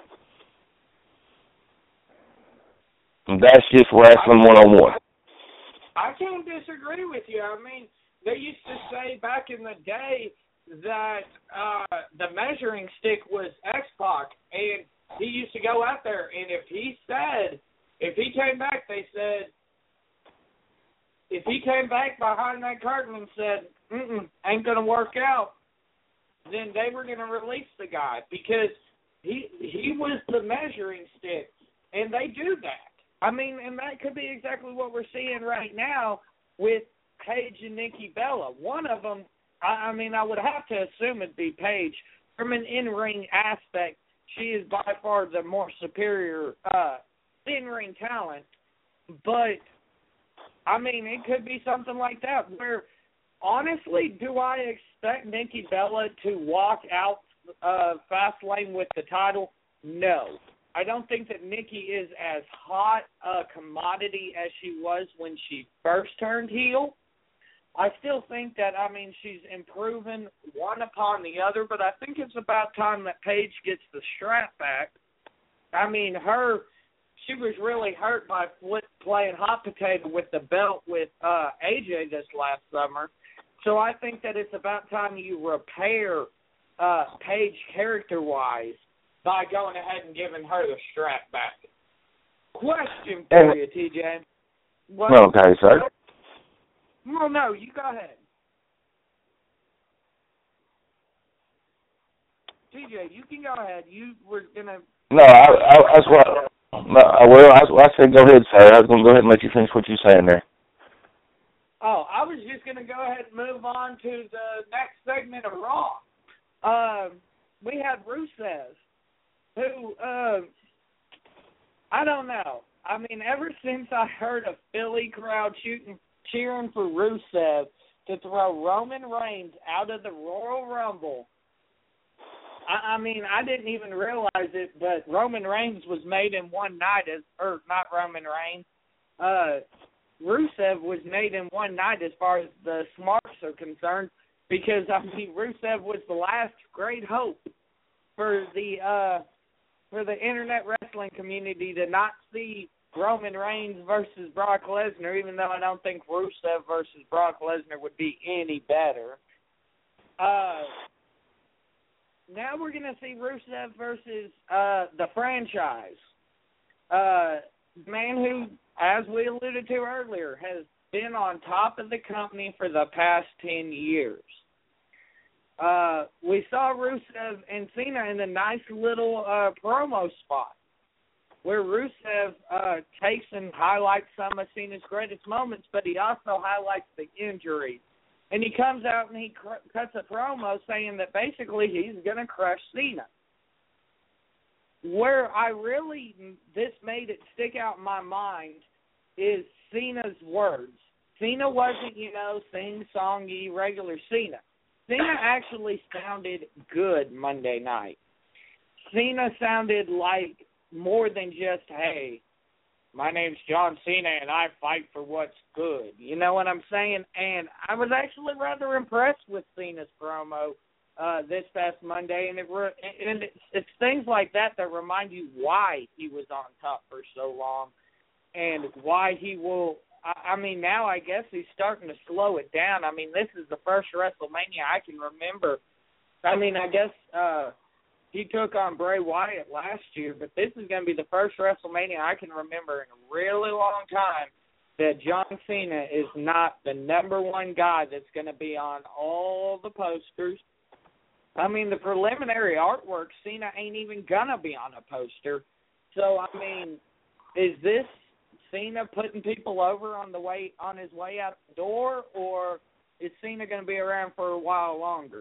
[SPEAKER 2] And that's just wrestling one on one.
[SPEAKER 3] I can't disagree with you. I mean, they used to say back in the day that uh, the measuring stick was X-Pac, and he used to go out there, and if he said, if he came back, they said, if he came back behind that curtain and said, mm-mm, ain't going to work out, then they were going to release the guy because he he was the measuring stick, and they do that. I mean, and that could be exactly what we're seeing right now with Paige and Nikki Bella. One of them, I, I mean, I would have to assume it'd be Paige. From an in-ring aspect, she is by far the more superior uh, in-ring talent. But, I mean, it could be something like that where, honestly, do I expect Nikki Bella to walk out uh, Fastlane with the title? No. I don't think that Nikki is as hot a commodity as she was when she first turned heel. I still think that, I mean, she's improving one upon the other, but I think it's about time that Paige gets the strap back. I mean, her, she was really hurt by flip, playing hot potato with the belt with uh, A J this last summer. So I think that it's about time you repair uh, Paige character-wise by going ahead and giving her the strap back. Question for and, you, T J. What,
[SPEAKER 2] okay, sir.
[SPEAKER 3] No, no, you go ahead. T J, you can go ahead. You were going to...
[SPEAKER 2] No, I, I, that's what... No, well, I, I said go ahead, sir. I was going to go ahead and let you finish what you're saying there.
[SPEAKER 3] Oh, I was just going to go ahead and move on to the next segment of Raw. Uh, we had Rusev, who, uh, I don't know. I mean, ever since I heard a Philly crowd shooting, cheering for Rusev to throw Roman Reigns out of the Royal Rumble, I, I mean, I didn't even realize it, but Roman Reigns was made in one night, as, or not Roman Reigns, uh, Rusev was made in one night as far as the smarts are concerned, because, I mean, Rusev was the last great hope for the uh, for the internet wrestling community to not see Roman Reigns versus Brock Lesnar, even though I don't think Rusev versus Brock Lesnar would be any better. Uh, now we're going to see Rusev versus uh, the franchise. Uh, man who, as we alluded to earlier, has been on top of the company for the past ten years. Uh, we saw Rusev and Cena in a nice little uh, promo spot where Rusev uh, takes and highlights some of Cena's greatest moments, but he also highlights the injuries. And he comes out and he cr- cuts a promo saying that basically he's going to crush Cena. Where I really, this made it stick out in my mind, is Cena's words. Cena wasn't, you know, sing-songy, regular Cena. Cena actually sounded good Monday night. Cena sounded like more than just, hey, my name's John Cena and I fight for what's good. You know what I'm saying? And I was actually rather impressed with Cena's promo uh, this past Monday, and, it re- and it's, it's things like that that remind you why he was on top for so long and why he will... I mean, now I guess he's starting to slow it down. I mean, this is the first WrestleMania I can remember. I mean, I guess uh, he took on Bray Wyatt last year, but this is going to be the first WrestleMania I can remember in a really long time that John Cena is not the number one guy that's going to be on all the posters. I mean, the preliminary artwork, Cena ain't even going to be on a poster. So, I mean, is this Cena putting people over on the way on his way out the door, or is Cena going to be around for a while longer?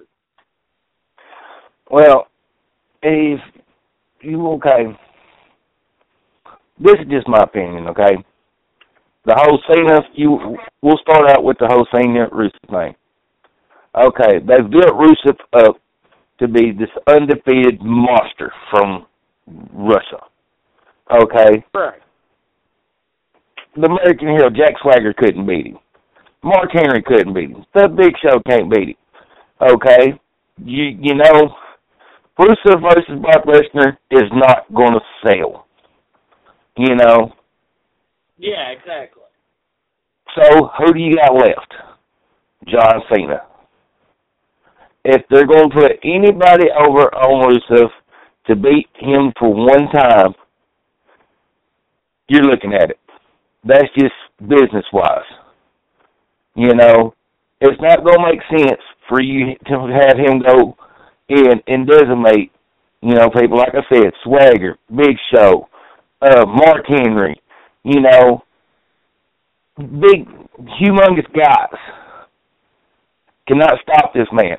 [SPEAKER 2] Well, if you okay, this is just my opinion. Okay, the whole Cena, you we'll start out with the whole Cena Rusev thing. Okay, they've built Rusev up to be this undefeated monster from Russia. Okay,
[SPEAKER 3] right.
[SPEAKER 2] The American hero, Jack Swagger, couldn't beat him. Mark Henry couldn't beat him. The Big Show can't beat him. Okay? You you know, Rusev versus Brock Lesnar is not going to sell. You know?
[SPEAKER 3] Yeah, exactly.
[SPEAKER 2] So, who do you got left? John Cena. If they're going to put anybody over on Rusev to beat him for one time, you're looking at it. That's just business-wise. You know, it's not going to make sense for you to have him go in and designate, you know, people, like I said, Swagger, Big Show, uh, Mark Henry, you know, big, humongous guys cannot stop this man.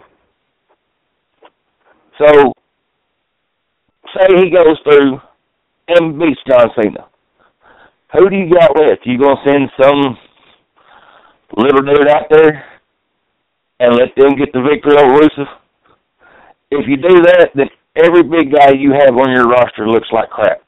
[SPEAKER 2] So, say he goes through and beats John Cena. Who do you got left? You going to send some little dude out there and let them get the victory over Rusev? If you do that, then every big guy you have on your roster looks like crap.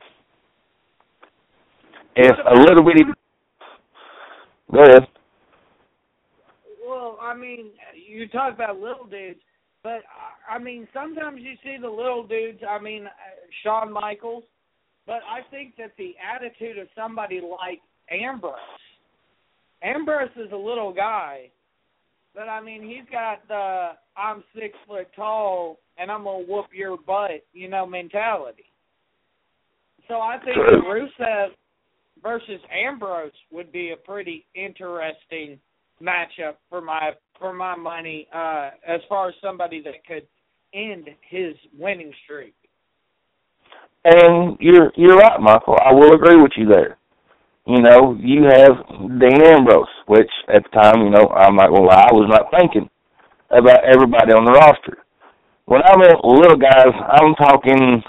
[SPEAKER 2] If a little bitty... Go ahead.
[SPEAKER 3] Well, I mean, you talk about little dudes, but, I mean, sometimes you see the little dudes, I mean, uh, Shawn Michaels, but I think that the attitude of somebody like Ambrose, Ambrose is a little guy, but, I mean, he's got the I'm six foot tall and I'm going to whoop your butt, you know, mentality. So I think that Rusev versus Ambrose would be a pretty interesting matchup for my for my money uh, as far as somebody that could end his winning streak.
[SPEAKER 2] And you're you're right, Michael. I will agree with you there. You know, you have Dean Ambrose, which at the time, you know, I'm not going to lie, I was not thinking about everybody on the roster. When I meant little guys, I'm talking,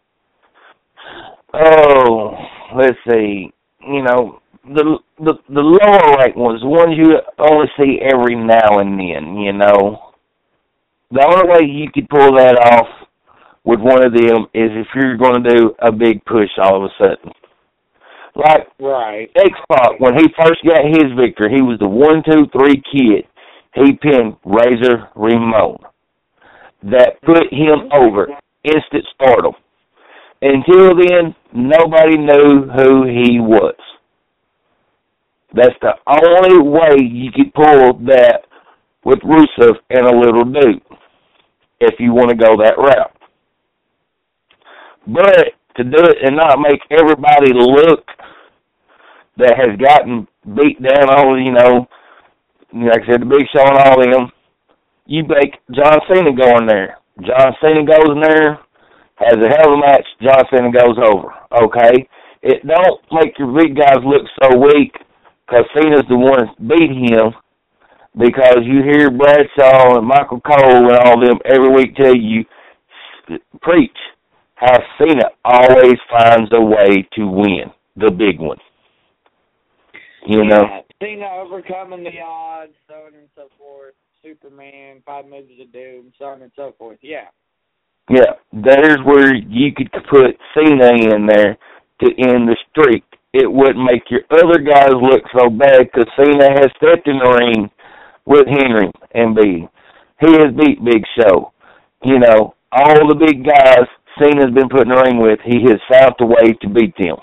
[SPEAKER 2] oh, let's see, you know, the the, the lower rank ones, the ones you only see every now and then, you know. The only way you could pull that off with one of them is if you're going to do a big push all of a sudden. Like
[SPEAKER 3] right.
[SPEAKER 2] X-Pac, when he first got his victory, he was the one, two, three kid. He pinned Razor Ramon. That put him over. Instant stardom. Until then, nobody knew who he was. That's the only way you could pull that with Rusev and a little dude, if you want to go that route. But to do it and not make everybody look that has gotten beat down on, you know, like I said, the Big Show and all them, you make John Cena go in there. John Cena goes in there, has a hell of a match, John Cena goes over, okay? It don't make your big guys look so weak because Cena's the one that beat him, because you hear Bradshaw and Michael Cole and all them every week tell you, preach how Cena always finds a way to win, the big one. You know?
[SPEAKER 3] Yeah, Cena overcoming the odds, so on and so forth. Superman, Five Moves of Doom, so on and so forth. Yeah.
[SPEAKER 2] Yeah, there's where you could put Cena in there to end the streak. It wouldn't make your other guys look so bad because Cena has stepped in the ring with Henry and beat him. He has beat Big Show. You know, all the big guys Cena's been put in the ring with, he has found a way to beat them.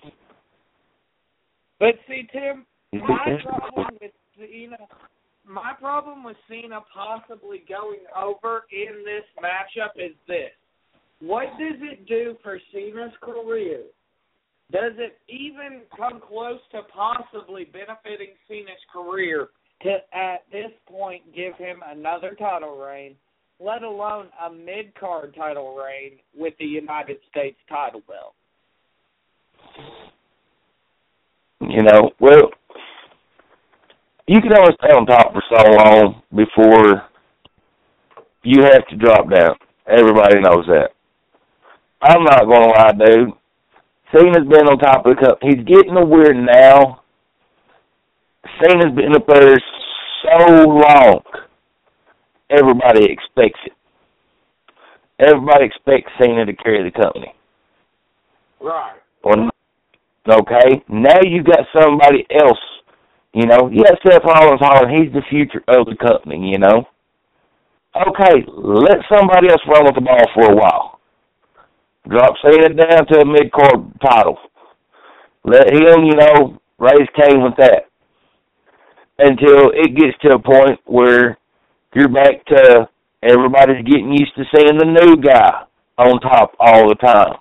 [SPEAKER 3] But see, Tim, my problem with Cena, my problem with Cena possibly going over in this matchup is this. What does it do for Cena's career? Does it even come close to possibly benefiting Cena's career to, at this point, give him another title reign, let alone a mid-card title reign with the United States title belt?
[SPEAKER 2] You know, well, you can only stay on top for so long before you have to drop down. Everybody knows that. I'm not going to lie, dude. Cena's been on top of the cup. He's getting a weird now. Cena's been up there so long. Everybody expects it. Everybody expects Cena to carry the company.
[SPEAKER 3] Right.
[SPEAKER 2] Well, okay, now you got somebody else You know, yeah, Seth Rollins hollering, he's the future of the company, you know. Okay, let somebody else run with the ball for a while. Drop Cena down to a mid-card title. Let him, you know, raise Kane with that. Until it gets to a point where you're back to everybody's getting used to seeing the new guy on top all the time.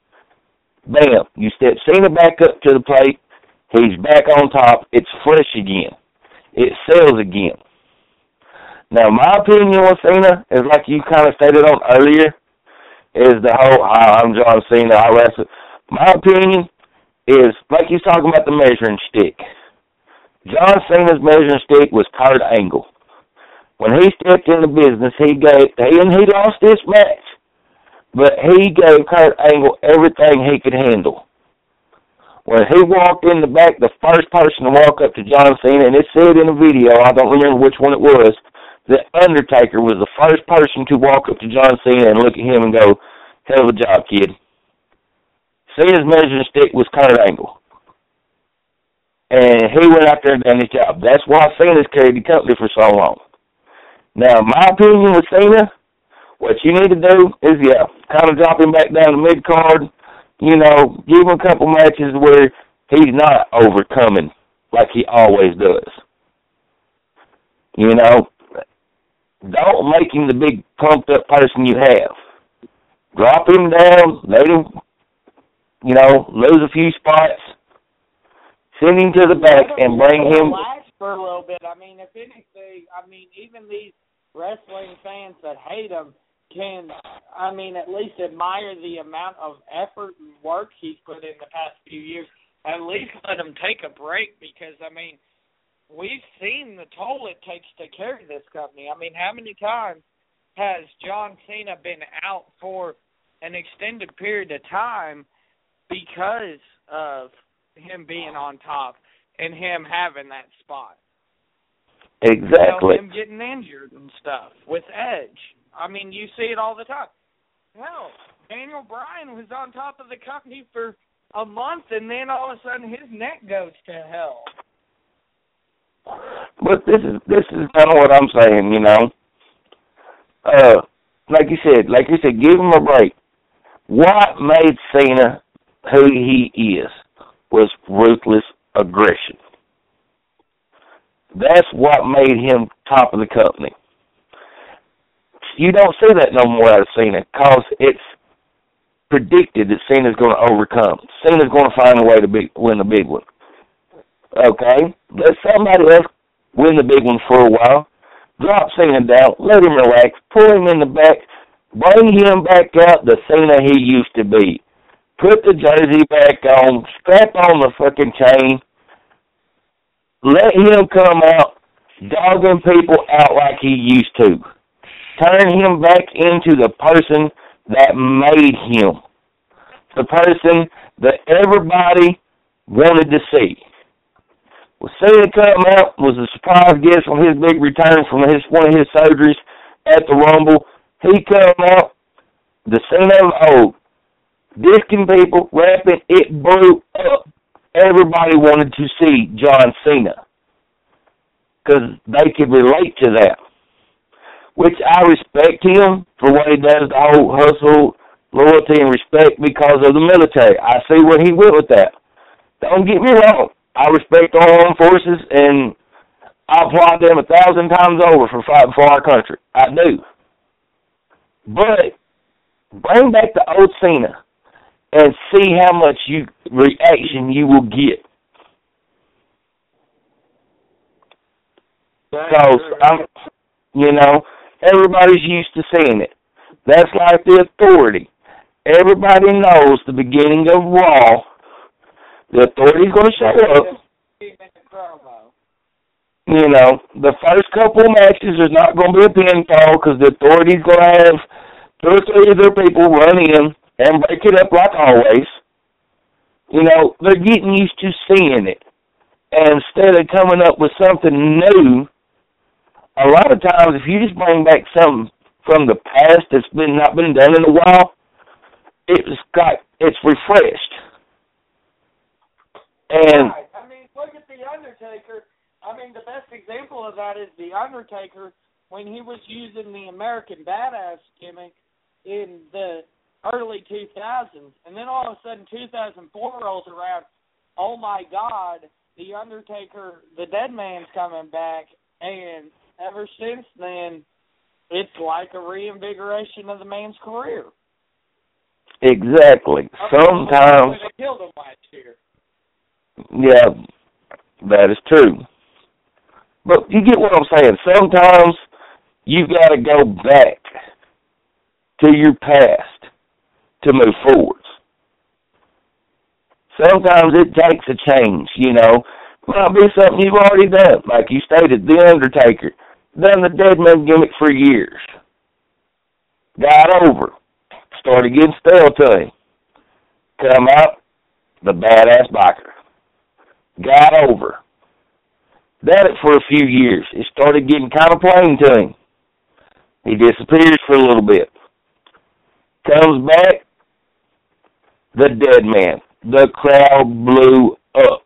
[SPEAKER 2] Bam, you step Cena back up to the plate. He's back on top. It's fresh again. It sells again. Now, my opinion on Cena is like you kind of stated on earlier, is the whole, oh, I'm John Cena, I wrestle. My opinion is, like he's talking about the measuring stick. John Cena's measuring stick was Kurt Angle. When he stepped into business, he gave, he, and he lost this match, but he gave Kurt Angle everything he could handle. When he walked in the back, the first person to walk up to John Cena, and it said in the video, I don't remember which one it was, the Undertaker was the first person to walk up to John Cena and look at him and go, hell of a job, kid. Cena's measuring stick was Kurt Angle. And he went out there and done his job. That's why Cena's carried the company for so long. Now, my opinion with Cena, what you need to do is, yeah, kind of drop him back down to mid-card, you know, give him a couple matches where he's not overcoming like he always does. You know, don't make him the big pumped-up person you have. Drop him down, let him, you know, lose a few spots, send him to the back, and bring him...
[SPEAKER 3] Relax for a little bit. I mean, if anything, I mean, even these wrestling fans that hate him can, I mean, at least admire the amount of effort and work he's put in the past few years. At least let him take a break because, I mean, we've seen the toll it takes to carry this company. I mean, how many times has John Cena been out for an extended period of time because of him being on top and him having that spot?
[SPEAKER 2] Exactly.
[SPEAKER 3] You know, him getting injured and stuff with Edge. I mean, you see it all the time. Hell, Daniel Bryan was on top of the company for a month, and then all of a sudden his neck goes to hell.
[SPEAKER 2] But this is this is kind of what I'm saying, you know. Uh, like you said, like you said, give him a break. What made Cena who he is was ruthless aggression. That's what made him top of the company. You don't see that no more out of Cena because it's predicted that Cena's going to overcome. Cena's going to find a way to be, win the big one. Okay? Let somebody else win the big one for a while. Drop Cena down. Let him relax. Pull him in the back. Bring him back out the Cena he used to be. Put the jersey back on. Strap on the fucking chain. Let him come out dogging people out like he used to. Turn him back into the person that made him. The person that everybody wanted to see. Well, Cena come out, was a surprise guest on his big return from his one of his surgeries at the Rumble. He come out, the Cena of old, disking people, rapping, it blew up. Everybody wanted to see John Cena because they could relate to that. Which I respect him for what he does, the whole hustle, loyalty, and respect because of the military. I see where he went with that. Don't get me wrong. I respect all armed forces, and I applaud them a thousand times over for fighting for our country. I do. But bring back the old Cena and see how much you reaction you will get. Because, I'm, you know, everybody's used to seeing it. That's like the Authority. Everybody knows the beginning of Raw. The Authority's going to show up. You know, the first couple of matches, there's not going to be a pinfall because the Authority's going to have two or three of their people run in and break it up like always. You know, they're getting used to seeing it. And instead of coming up with something new, a lot of times if you just bring back something from the past that's been not been done in a while, it's got it's refreshed. And
[SPEAKER 3] right. I mean, look at The Undertaker. I mean, the best example of that is The Undertaker when he was using the American Badass gimmick in the early two thousands. And then all of a sudden two thousand four rolls around. Oh, my God, The Undertaker, the dead man's coming back. And ever since then, it's like a reinvigoration of the man's career.
[SPEAKER 2] Exactly. Sometimes.
[SPEAKER 3] They killed him last year.
[SPEAKER 2] Yeah, that is true. But you get what I'm saying. Sometimes you've got to go back to your past to move forwards. Sometimes it takes a change, you know. Might be something you've already done. Like you stated, The Undertaker. Done the dead man gimmick for years. Got over. Started getting stale to him. Come out, the badass biker. Got over. Done it for a few years. It started getting kind of plain to him. He disappears for a little bit. Comes back, the dead man. The crowd blew up.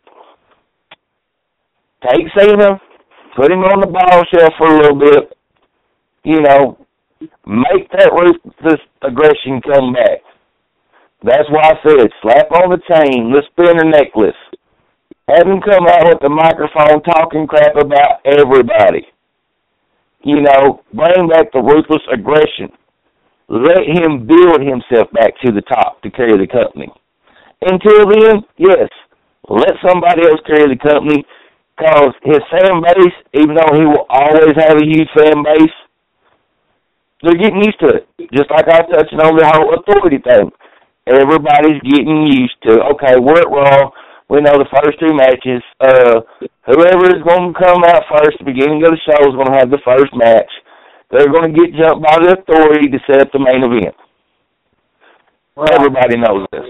[SPEAKER 2] Take Cena, put him on the bottom shelf for a little bit, you know, make that ruthless aggression come back. That's why I said slap on the chain, the spinner necklace. Have him come out with the microphone talking crap about everybody. You know, bring back the ruthless aggression. Let him build himself back to the top to carry the company. Until then, yes, let somebody else carry the company, because his fan base, even though he will always have a huge fan base, they're getting used to it. Just like I touched on the whole authority thing. Everybody's getting used to, okay, we're at Raw. We know the first two matches. Uh, whoever is going to come out first, the beginning of the show is going to have the first match. They're going to get jumped by the authority to set up the main event. Right. Everybody knows this.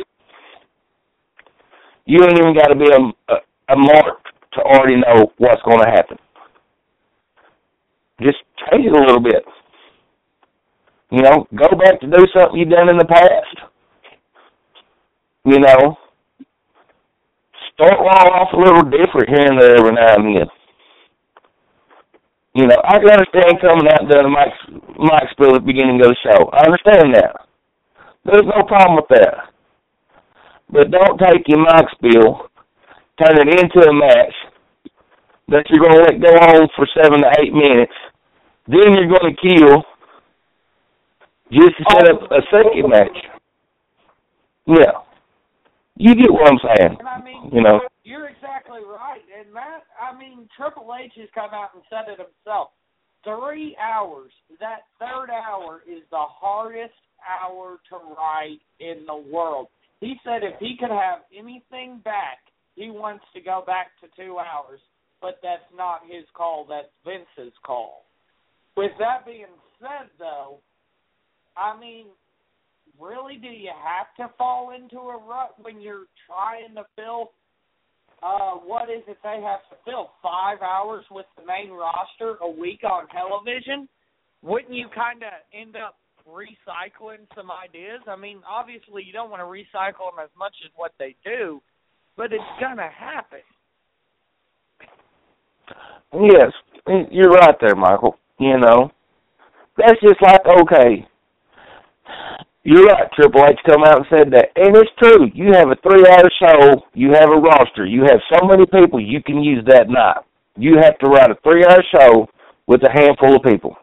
[SPEAKER 2] You ain't even got to be a, a, a mark to already know what's going to happen. Just change it a little bit. You know, go back to do something you've done in the past. You know, start off a little different here and there every now and then. You know, I can understand coming out and doing a mic, mic spill at the beginning of the show. I understand that. There's no problem with that. But don't take your mic spill, turn it into a match that you're going to let go on for seven to eight minutes. Then you're going to kill just to set up a second match. Yeah. You get what I'm saying.
[SPEAKER 3] And I mean,
[SPEAKER 2] you know.
[SPEAKER 3] You're exactly right. And Matt, I mean, Triple H has come out and said it himself. Three hours. That third hour is the hardest hour to write in the world. He said if he could have anything back, he wants to go back to two hours. But that's not his call. That's Vince's call. With that being said, though, I mean, really, do you have to fall into a rut when you're trying to fill, uh, what is it they have to fill, five hours with the main roster a week on television? Wouldn't you kind of end up recycling some ideas? I mean, obviously you don't want to recycle them as much as what they do, but it's going to happen.
[SPEAKER 2] Yes, you're right there, Michael. You know, that's just like, okay, you're right, Triple H come out and said that. And it's true. You have a three-hour show. You have a roster. You have so many people you can use that night. You have to write a three-hour show with a handful of people.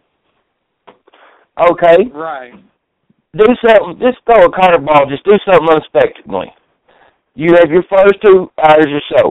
[SPEAKER 2] Okay?
[SPEAKER 3] Right.
[SPEAKER 2] Do something. Just throw a curveball. Just do something unexpectedly. You have your first two hours of show.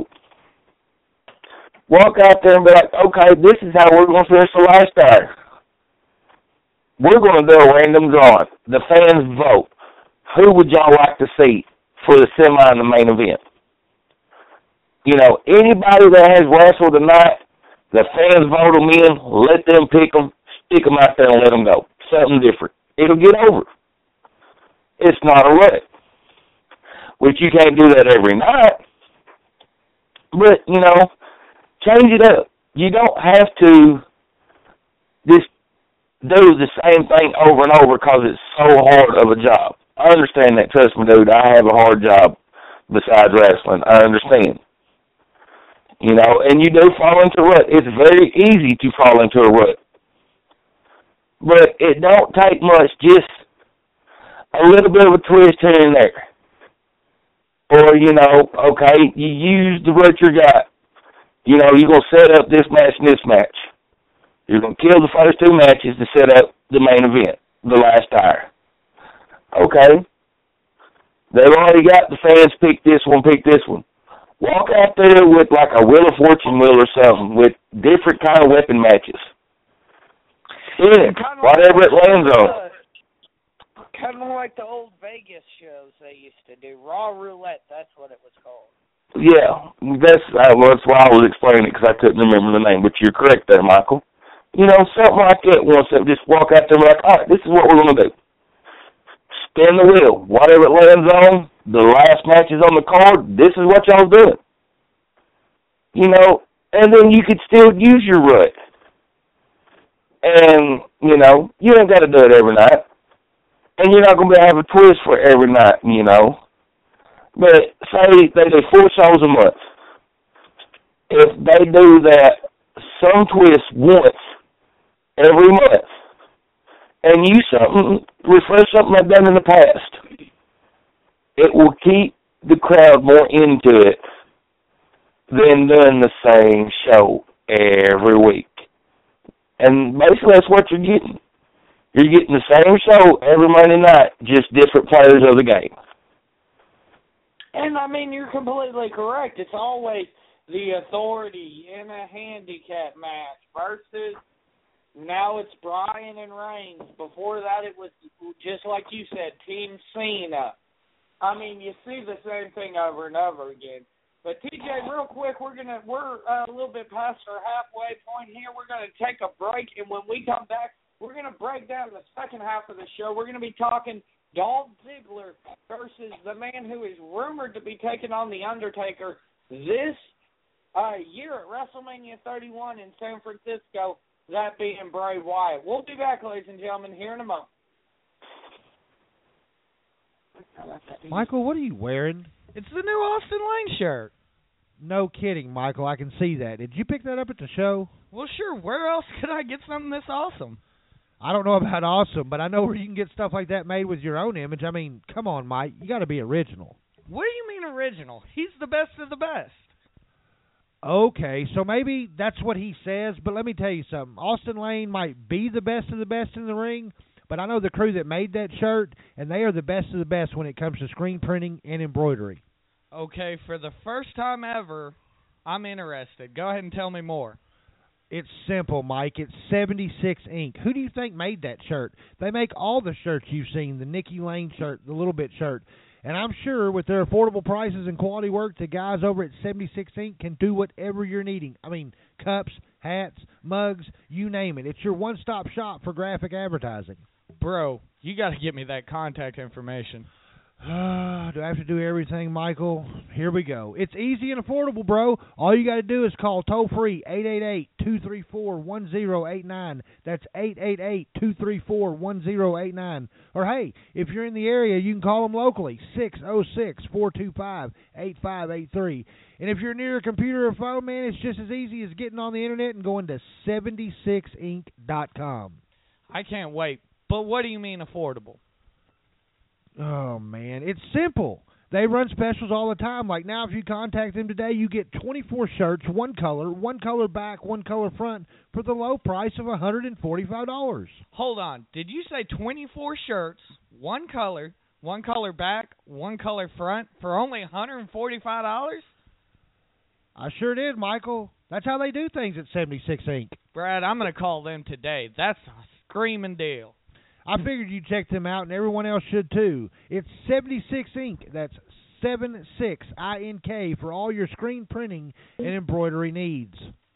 [SPEAKER 2] Walk out there and be like, okay, this is how we're going to finish the last hour. We're going to do a random drawing. The fans vote. Who would y'all like to see for the semi and the main event? You know, anybody that has wrestled tonight, the fans vote them in, let them pick them, stick them out there and let them go. Something different. It'll get over. It's not a rut. Which you can't do that every night. But, you know, change it up. You don't have to just do the same thing over and over because it's so hard of a job. I understand that. Trust me, dude. I have a hard job besides wrestling. I understand. You know, and you do fall into a rut. It's very easy to fall into a rut. But it don't take much, just a little bit of a twist here and there. Or, you know, okay, you use the rut you got. You know, you're going to set up this match and this match. You're going to kill the first two matches to set up the main event, the last tire. Okay. They've already got the fans pick this one, pick this one. Walk out there with like a Wheel of Fortune wheel or something with different kind of weapon matches. Yeah, whatever it lands on.
[SPEAKER 3] Kind of like the old Vegas shows they used to do. Raw Roulette, that's what it was called.
[SPEAKER 2] Yeah, that's, uh, well, that's why I was explaining it, because I couldn't remember the name, but you're correct there, Michael. You know, something like that once, just walk out there and be like, all right, this is what we're going to do. Spin the wheel. Whatever it lands on, the last match is on the card, this is what y'all doing. You know, and then you could still use your rut. And, you know, you ain't got to do it every night. And you're not going to be able to have a twist for every night, you know. But say they do four shows a month. If they do that some twist once every month, and use something, refresh something they've done in the past, it will keep the crowd more into it than doing the same show every week. And basically that's what you're getting. You're getting the same show every Monday night, just different players of the game.
[SPEAKER 3] And, I mean, you're completely correct. It's always the Authority in a handicap match versus now it's Bryan and Reigns. Before that it was, just like you said, Team Cena. I mean, you see the same thing over and over again. But, T J, real quick, we're gonna we're uh, a little bit past our halfway point here. We're going to take a break, and when we come back, we're going to break down the second half of the show. We're going to be talking Dolph Ziggler versus the man who is rumored to be taking on The Undertaker this uh, year at WrestleMania thirty-one in San Francisco, that being Bray Wyatt. We'll be back, ladies and gentlemen, here in a moment.
[SPEAKER 4] Michael, what are you wearing?
[SPEAKER 5] It's the new Austin Lane shirt.
[SPEAKER 4] No kidding, Michael. I can see that. Did you pick that up at the show?
[SPEAKER 5] Well, sure. Where else could I get something this awesome?
[SPEAKER 4] I don't know about awesome, but I know where you can get stuff like that made with your own image. I mean, come on, Mike. You got to be original.
[SPEAKER 5] What do you mean original? He's the best of the best.
[SPEAKER 4] Okay, so maybe that's what he says, but let me tell you something. Austin Lane might be the best of the best in the ring, but I know the crew that made that shirt, and they are the best of the best when it comes to screen printing and embroidery.
[SPEAKER 5] Okay, for the first time ever, I'm interested. Go ahead and tell me more.
[SPEAKER 4] It's simple, Mike. It's seventy-six Ink. Who do you think made that shirt? They make all the shirts you've seen, the Nikki Lane shirt, the Little Bit shirt. And I'm sure with their affordable prices and quality work, the guys over at seventy-six Ink can do whatever you're needing. I mean, cups, hats, mugs, you name it. It's your one-stop shop for graphic advertising.
[SPEAKER 5] Bro, you got to get me that contact information.
[SPEAKER 4] Do I have to do everything, Michael? Here we go. It's easy and affordable, bro. All you got to do is call toll-free eight eight eight, two three four, one zero eight nine. That's eight eight eight, two three four, one zero eight nine. Or, hey, if you're in the area, you can call them locally, six oh six, four two five, eight five eight three. And if you're near a computer or phone, man, it's just as easy as getting on the internet and going to seventy-six ink dot com.
[SPEAKER 5] I can't wait. But what do you mean affordable?
[SPEAKER 4] Oh, man, it's simple. They run specials all the time. Like now, if you contact them today, you get twenty-four shirts, one color, one color back, one color front, for the low price of one hundred forty-five dollars.
[SPEAKER 5] Hold on. Did you say twenty-four shirts, one color, one color back, one color front, for only one hundred forty-five dollars?
[SPEAKER 4] I sure did, Michael. That's how they do things at seventy-six Ink.
[SPEAKER 5] Brad, I'm going to call them today. That's a screaming deal.
[SPEAKER 4] I figured you'd check them out, and everyone else should too. It's seventy-six Ink. That's seven six I N K for all your screen printing and embroidery needs.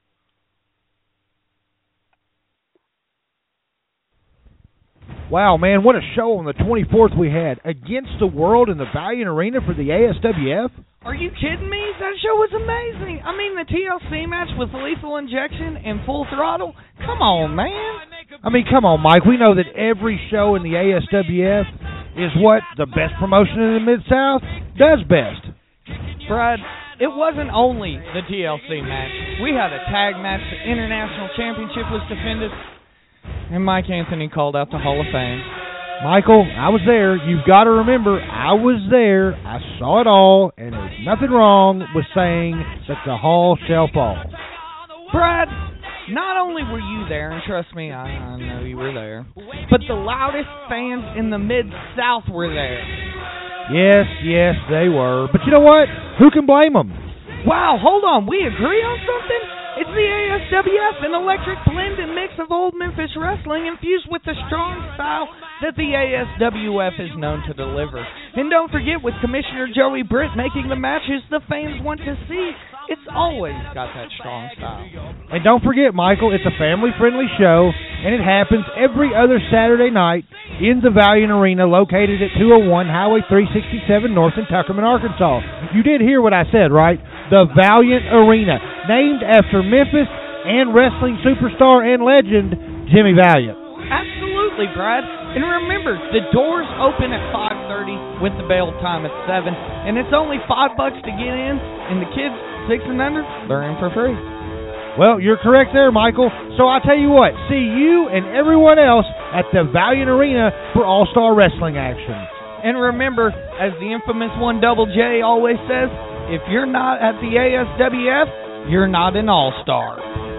[SPEAKER 4] Wow, man, what a show on the twenty-fourth we had. Against the World in the Valiant Arena for the A S W F.
[SPEAKER 5] Are you kidding me? That show was amazing. I mean, the T L C match with Lethal Injection and Full Throttle. Come on, man.
[SPEAKER 4] I mean, come on, Mike. We know that every show in the A S W F is what the best promotion in the Mid-South does best.
[SPEAKER 5] Brad, it wasn't only the T L C match. We had a tag match. The International Championship was defended. And Mike Anthony called out the Hall of Fame.
[SPEAKER 4] Michael, I was there. You've got to remember, I was there. I saw it all, and there's nothing wrong with saying that the Hall shall fall.
[SPEAKER 5] Brad, not only were you there, and trust me, I, I know you were there, but the loudest fans in the Mid-South were there.
[SPEAKER 4] Yes, yes, they were. But you know what? Who can blame them?
[SPEAKER 5] Wow, hold on. We agree on something? It's the A S W F, an electric blend and mix of old Memphis wrestling infused with the strong style that the A S W F is known to deliver. And don't forget, with Commissioner Joey Britt making the matches the fans want to see, it's always got that strong style.
[SPEAKER 4] And don't forget, Michael, it's a family-friendly show, and it happens every other Saturday night in the Valiant Arena, located at two oh one Highway three sixty-seven North in Tuckerman, Arkansas. You did hear what I said, right? The Valiant Arena, named after Memphis and wrestling superstar and legend Jimmy Valiant.
[SPEAKER 5] Absolutely, Brad. And remember, the doors open at five thirty with the bail time at seven, and it's only five bucks to get in, and the kids six and under, they're in for free.
[SPEAKER 4] Well, you're correct there, Michael. So I tell you what, see you and everyone else at the Valiant Arena for All-Star Wrestling action.
[SPEAKER 5] And remember, as the infamous one Double J always says, if you're not at the A S W F, you're not an All-Star.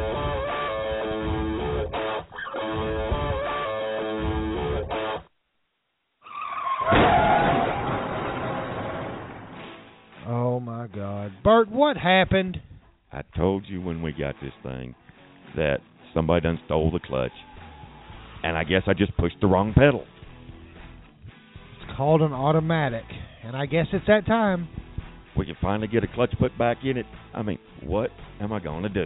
[SPEAKER 4] Oh, my God. Bert, what happened?
[SPEAKER 6] I told you when we got this thing that somebody done stole the clutch. And I guess I just pushed the wrong pedal.
[SPEAKER 4] It's called an automatic, and I guess it's that time.
[SPEAKER 6] We can finally get a clutch put back in it. I mean, what am I going to do?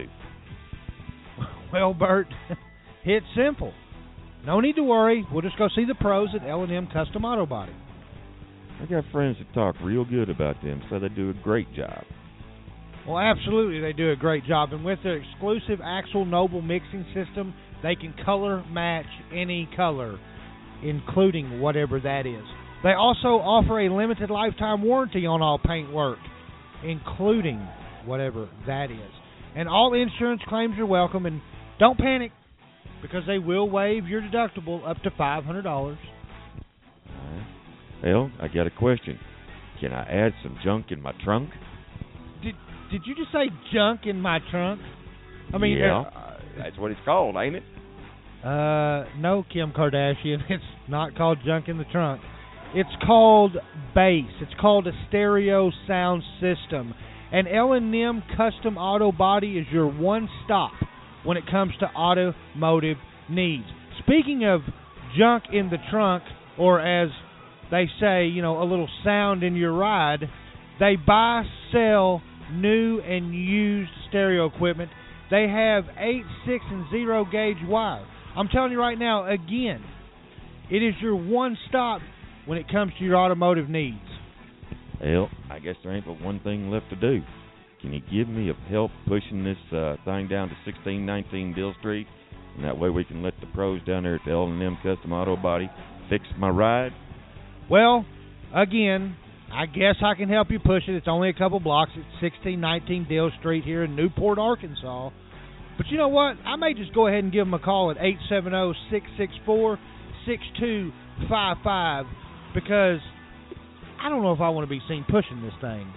[SPEAKER 4] Well, Bert, it's simple. No need to worry. We'll just go see the pros at L and M Custom Auto Body.
[SPEAKER 6] I got friends that talk real good about them, so they do a great job.
[SPEAKER 4] Well, absolutely, they do a great job. And with their exclusive Axel Noble mixing system, they can color match any color, including whatever that is. They also offer a limited lifetime warranty on all paint work, including whatever that is. And all insurance claims are welcome, and don't panic, because they will waive your deductible up to five hundred dollars.
[SPEAKER 6] Uh, well, I got a question. Can I add some junk in my trunk?
[SPEAKER 4] Did Did you just say junk in my trunk? I mean,
[SPEAKER 6] yeah,
[SPEAKER 4] uh,
[SPEAKER 6] that's what it's called, ain't it?
[SPEAKER 4] Uh, no, Kim Kardashian. It's not called junk in the trunk. It's called bass. It's called a stereo sound system. And L and M Custom Auto Body is your one-stop when it comes to automotive needs. Speaking of junk in the trunk, or as they say, you know, a little sound in your ride, they buy, sell new and used stereo equipment. They have eight, six, and zero gauge wire. I'm telling you right now, again, it is your one-stop when it comes to your automotive needs.
[SPEAKER 6] Well, I guess there ain't but one thing left to do. Can you give me a help pushing this uh, thing down to sixteen nineteen Bill Street? And that way we can let the pros down there at the L and M Custom Auto Body fix my ride?
[SPEAKER 4] Well, again, I guess I can help you push it. It's only a couple blocks. It's sixteen nineteen Dill Street here in Newport, Arkansas. But you know what? I may just go ahead and give them a call at eight seven zero, six six four, six two five five because I don't know if I want to be seen pushing this thing.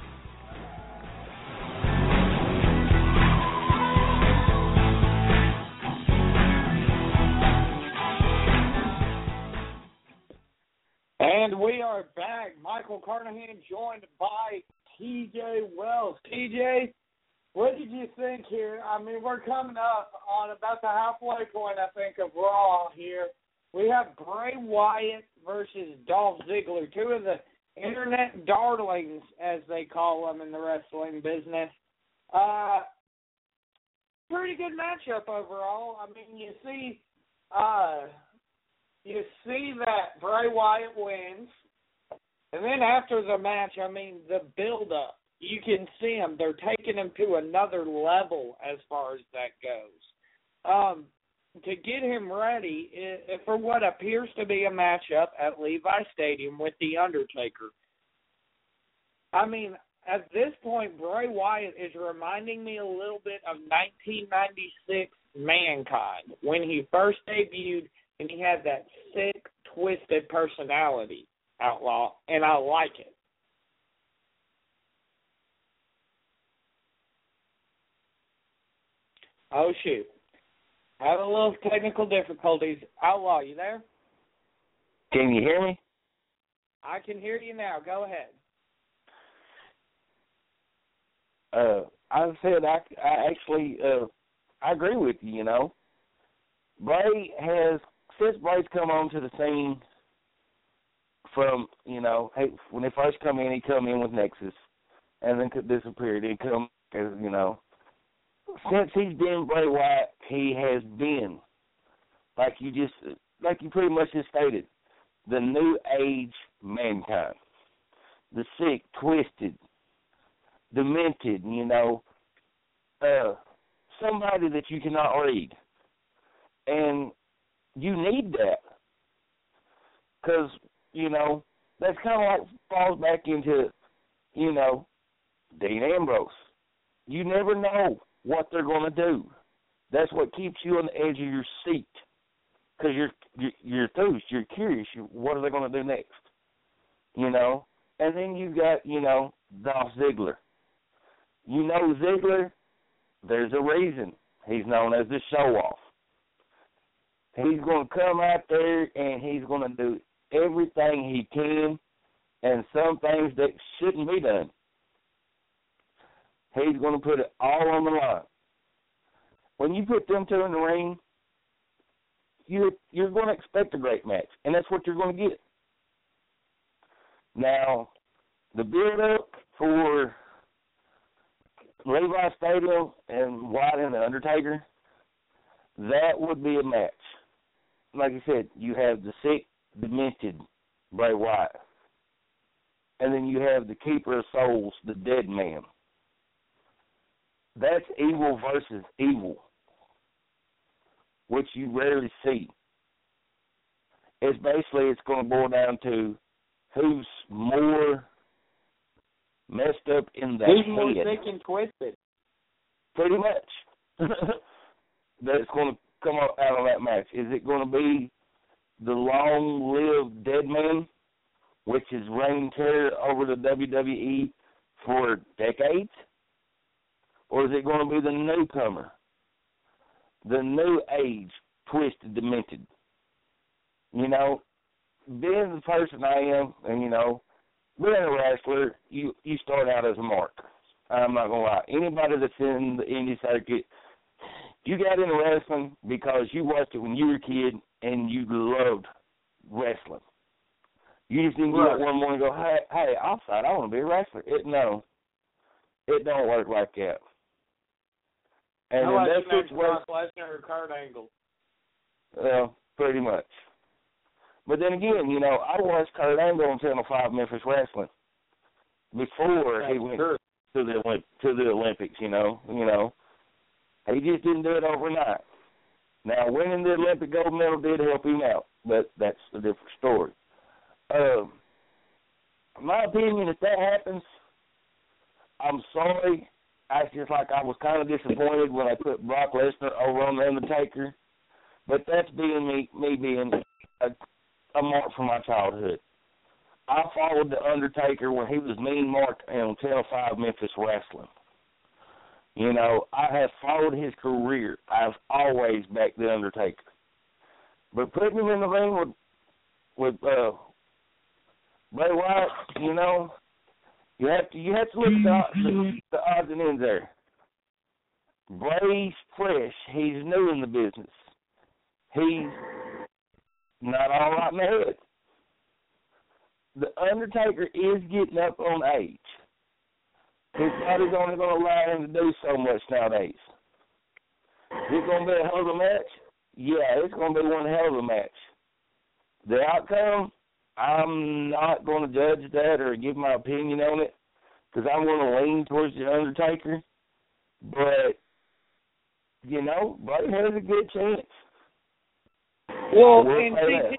[SPEAKER 3] And we are back. Michael Carnahan joined by T J Wells. T J, what did you think here? I mean, we're coming up on about the halfway point, I think, of Raw here. We have Bray Wyatt versus Dolph Ziggler, two of the internet darlings, as they call them in the wrestling business. Uh, pretty good matchup overall. I mean, you see... Uh, You see that Bray Wyatt wins, and then after the match, I mean, the build-up, you can see them. They're taking him to another level as far as that goes. Um, to get him ready for what appears to be a matchup at Levi Stadium with The Undertaker. I mean, at this point, Bray Wyatt is reminding me a little bit of nineteen ninety-six Mankind when he first debuted and he had that sick, twisted personality, Outlaw, and I like it. Oh, shoot. I have a little technical difficulties. Outlaw, you there?
[SPEAKER 2] Can you hear me?
[SPEAKER 3] I can hear you now. Go ahead.
[SPEAKER 2] Uh, I said I, I actually uh, I agree with you. You know, Bray has since Bray's come onto the scene from you know hey, when they first come in, he come in with Nexus, and then disappeared. He come as you know. Since he's been Bray Wyatt, he has been like you just like you pretty much just stated, the new age Mankind, the sick, twisted, demented, you know, uh, somebody that you cannot read. And you need that. Because, you know, that's kind of like falls back into, you know, Dean Ambrose. You never know what they're going to do. That's what keeps you on the edge of your seat. Because you're, you're, you're enthused, you're curious. You, what are they going to do next? You know? And then you've got, you know, Dolph Ziggler. You know Ziggler, there's a reason he's known as the show-off. He's going to come out there and he's going to do everything he can and some things that shouldn't be done. He's going to put it all on the line. When you put them two in the ring, you're, you're going to expect a great match, and that's what you're going to get. Now, the build-up for Levi Stadium and Wyatt and The Undertaker, that would be a match. Like I said, you have the sick, demented Bray Wyatt. And then you have the Keeper of Souls, the Dead Man. That's evil versus evil, which you rarely see. It's basically, it's going to boil down to who's more messed up in the
[SPEAKER 3] Who's
[SPEAKER 2] head.
[SPEAKER 3] more sick and twisted?
[SPEAKER 2] Pretty much. That's going to come out of that match. Is it going to be the long-lived Dead Man, which is reign terror over the W W E for decades? Or is it going to be the newcomer, the new age, twisted, demented? You know, being the person I am, and, you know, being a wrestler, you, you start out as a mark. I'm not going to lie. Anybody that's in the indie circuit, you got into wrestling because you watched it when you were a kid and you loved wrestling. You just didn't get up one morning and go, hey, hey, outside, I want to be a wrestler. It, no, it don't work like that. And
[SPEAKER 3] I
[SPEAKER 2] in
[SPEAKER 3] like
[SPEAKER 2] that situation,
[SPEAKER 3] Brock Lesnar or Kurt Angle.
[SPEAKER 2] Well, pretty much. But then again, you know, I watched Kurt Angle on Channel five Memphis Wrestling before
[SPEAKER 3] That's
[SPEAKER 2] he went
[SPEAKER 3] true.
[SPEAKER 2] to the Olymp- to the Olympics. You know, you know, he just didn't do it overnight. Now, winning the Olympic gold medal did help him out, but that's a different story. Um, my opinion, if that happens, I'm sorry. I just like I was kind of disappointed when I put Brock Lesnar over on The Undertaker, but that's being me, me being a, a mark from my childhood. I followed The Undertaker when he was Mean Mark on Channel five Memphis Wrestling. You know, I have followed his career. I've always backed The Undertaker. But putting him in the ring with, with uh, Bray Wyatt, you know, You have to you have to look at the, the, the odds and ends there. Bray's fresh. He's new in the business. He's not all right in the head. The Undertaker is getting up on age. His body's only going to allow him to do so much nowadays. Is it going to be a hell of a match? Yeah, it's going to be one hell of a match. The outcome, I'm not going to judge that or give my opinion on it because I'm going to lean towards The Undertaker. But, you know, Bray has a good chance.
[SPEAKER 3] Well,
[SPEAKER 2] We'll
[SPEAKER 3] and
[SPEAKER 2] say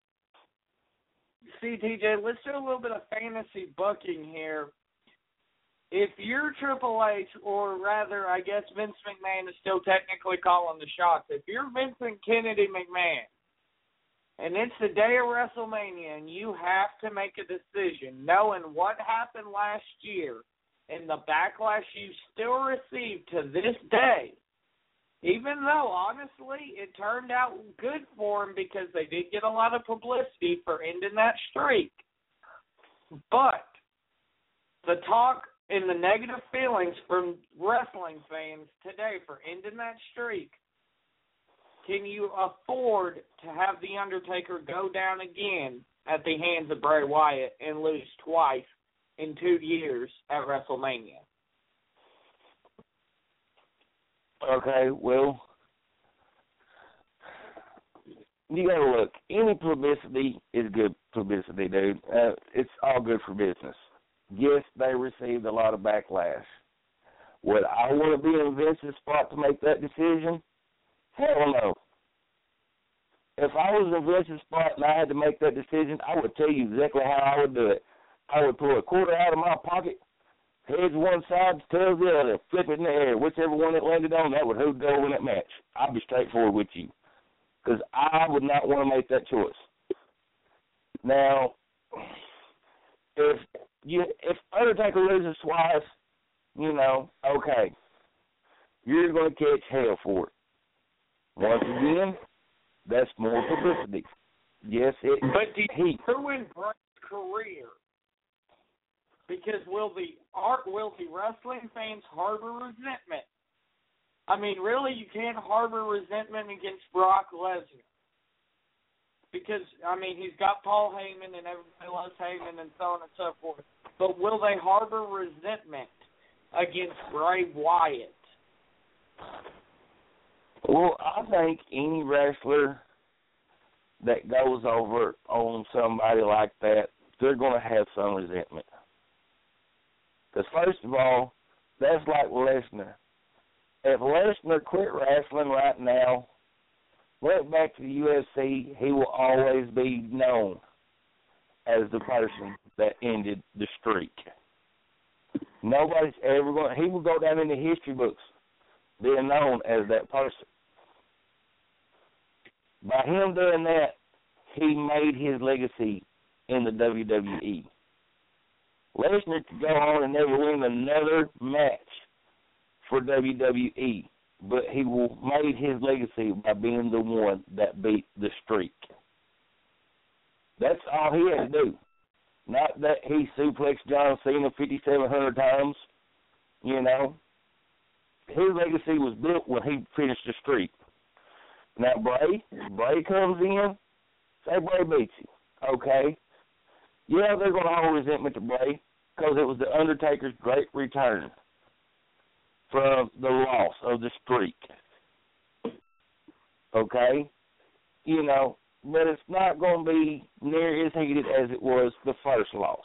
[SPEAKER 3] see, T J, let's do a little bit of fantasy booking here. if you're Triple H, or rather, I guess Vince McMahon is still technically calling the shots. If you're Vincent Kennedy McMahon, and it's the day of WrestleMania, and you have to make a decision, knowing what happened last year and the backlash you still receive to this day, even though, honestly, it turned out good for them because they did get a lot of publicity for ending that streak. But the talk and the negative feelings from wrestling fans today for ending that streak, can you afford to have The Undertaker go down again at the hands of Bray Wyatt and lose twice in two years at WrestleMania?
[SPEAKER 2] Okay, well, you gotta look. Any publicity is good publicity, dude. Uh, it's all good for business. Yes, they received a lot of backlash. Would I want to be in Vince's spot to make that decision? Hell no. If I was in Vince's spot and I had to make that decision, I would tell you exactly how I would do it. I would pull a quarter out of my pocket, heads one side, tails the other, flip it in the air. Whichever one it landed on, that would who go in that match. I'd be straightforward with you, because I would not want to make that choice. Now, if you if Undertaker loses twice, you know, okay, you're going to catch hell for it. Once again, that's more publicity. Yes, it.
[SPEAKER 3] But do you
[SPEAKER 2] he
[SPEAKER 3] ruin Bray's career? Because will the art, will the wrestling fans harbor resentment? I mean, really, you can't harbor resentment against Brock Lesnar. Because, I mean, he's got Paul Heyman and everybody loves Heyman and so on and so forth. But will they harbor resentment against Bray Wyatt?
[SPEAKER 2] Well, I think any wrestler that goes over on somebody like that, they're going to have some resentment. Because, first of all, that's like Lesnar. If Lesnar quit wrestling right now, went back to the U F C, he will always be known as the person that ended the streak. Nobody's ever going to, he will go down in the history books being known as that person. By him doing that, he made his legacy in the W W E. Lesnar could go on and never win another match for W W E, but he will made his legacy by being the one that beat the streak. That's all he had to do. Not that he suplexed John Cena fifty-seven hundred times, you know. His legacy was built when he finished the streak. Now, Bray, Bray comes in, say Bray beats you. Okay. Yeah, they're going to hold resentment to Bray because it was the Undertaker's great return from the loss of the streak. Okay? You know, but it's not going to be near as heated as it was the first loss.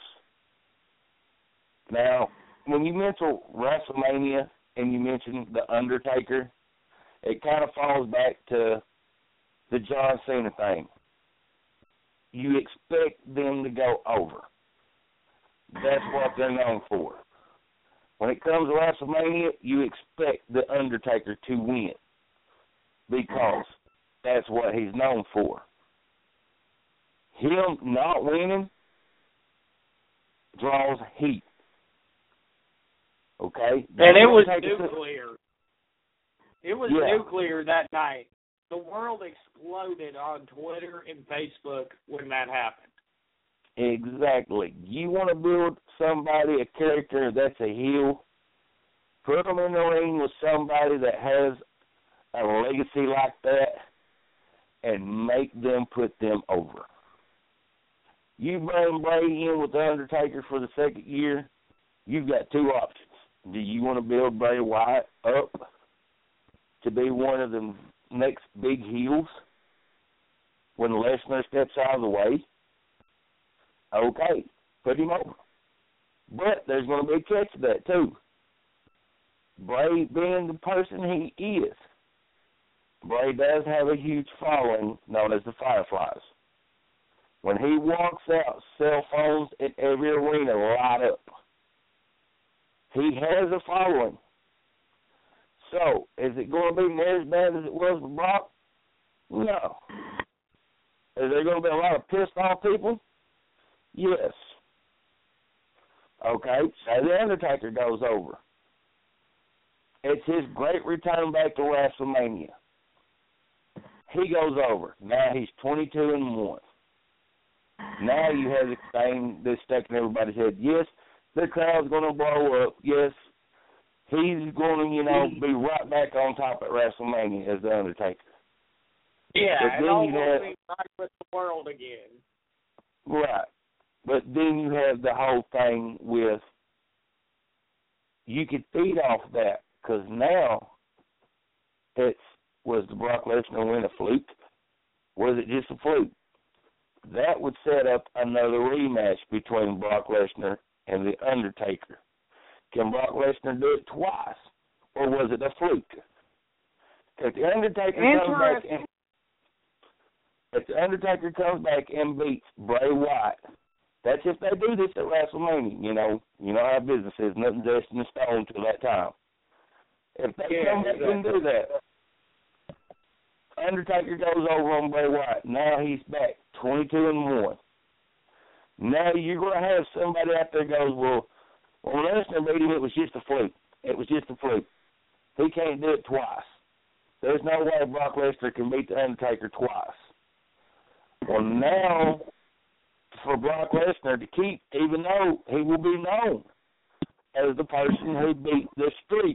[SPEAKER 2] Now, when you mention WrestleMania and you mention the Undertaker, it kind of falls back to the John Cena thing. You expect them to go over. That's what they're known for. When it comes to WrestleMania, you expect the Undertaker to win because that's what he's known for. Him not winning draws heat. Okay?
[SPEAKER 3] And it was
[SPEAKER 2] Undertaker
[SPEAKER 3] nuclear. It was
[SPEAKER 2] yeah.
[SPEAKER 3] nuclear that night. The world exploded on Twitter and Facebook when that happened.
[SPEAKER 2] Exactly. You want to build somebody, a character that's a heel, put them in the ring with somebody that has a legacy like that, and make them put them over. You bring Bray in with The Undertaker for the second year, you've got two options. Do you want to build Bray Wyatt up to be one of the next big heels when Lesnar steps out of the way? Okay, put him over. But there's going to be a catch to that, too. Bray being the person he is, Bray does have a huge following known as the Fireflies. When he walks out, cell phones in every arena light up. He has a following. So, is it going to be near as bad as it was with Brock? No. Is there going to be a lot of pissed off people? Yes. Okay, say the Undertaker goes over. It's his great return back to WrestleMania. He goes over. Now he's twenty-two and one. Now you have the thing that's stuck in everybody's head. Yes, the crowd's going to blow up. Yes, he's going to, you know, be right back on top at WrestleMania as the Undertaker.
[SPEAKER 3] Yeah,
[SPEAKER 2] but
[SPEAKER 3] and
[SPEAKER 2] then
[SPEAKER 3] all
[SPEAKER 2] you
[SPEAKER 3] will
[SPEAKER 2] have,
[SPEAKER 3] be right with the world again.
[SPEAKER 2] Right. But then you have the whole thing with, you could feed off that, because now it's, was the Brock Lesnar win a fluke? Was it just a fluke? That would set up another rematch between Brock Lesnar and The Undertaker. Can Brock Lesnar do it twice, or was it a fluke? If The Undertaker comes back and if The Undertaker comes back and beats Bray Wyatt, that's if they do this at WrestleMania. You know, you know how business is. Nothing's just in stone till that time. If they
[SPEAKER 3] yeah,
[SPEAKER 2] come back
[SPEAKER 3] exactly.
[SPEAKER 2] and do that, Undertaker goes over on Bray Wyatt. Now he's back, twenty-two and one. Now you're going to have somebody out there goes, well, when Lesnar beat him, it was just a fluke. It was just a fluke. He can't do it twice. There's no way Brock Lesnar can beat The Undertaker twice. Well, now, for Brock Lesnar to keep, even though he will be known as the person who beat the streak,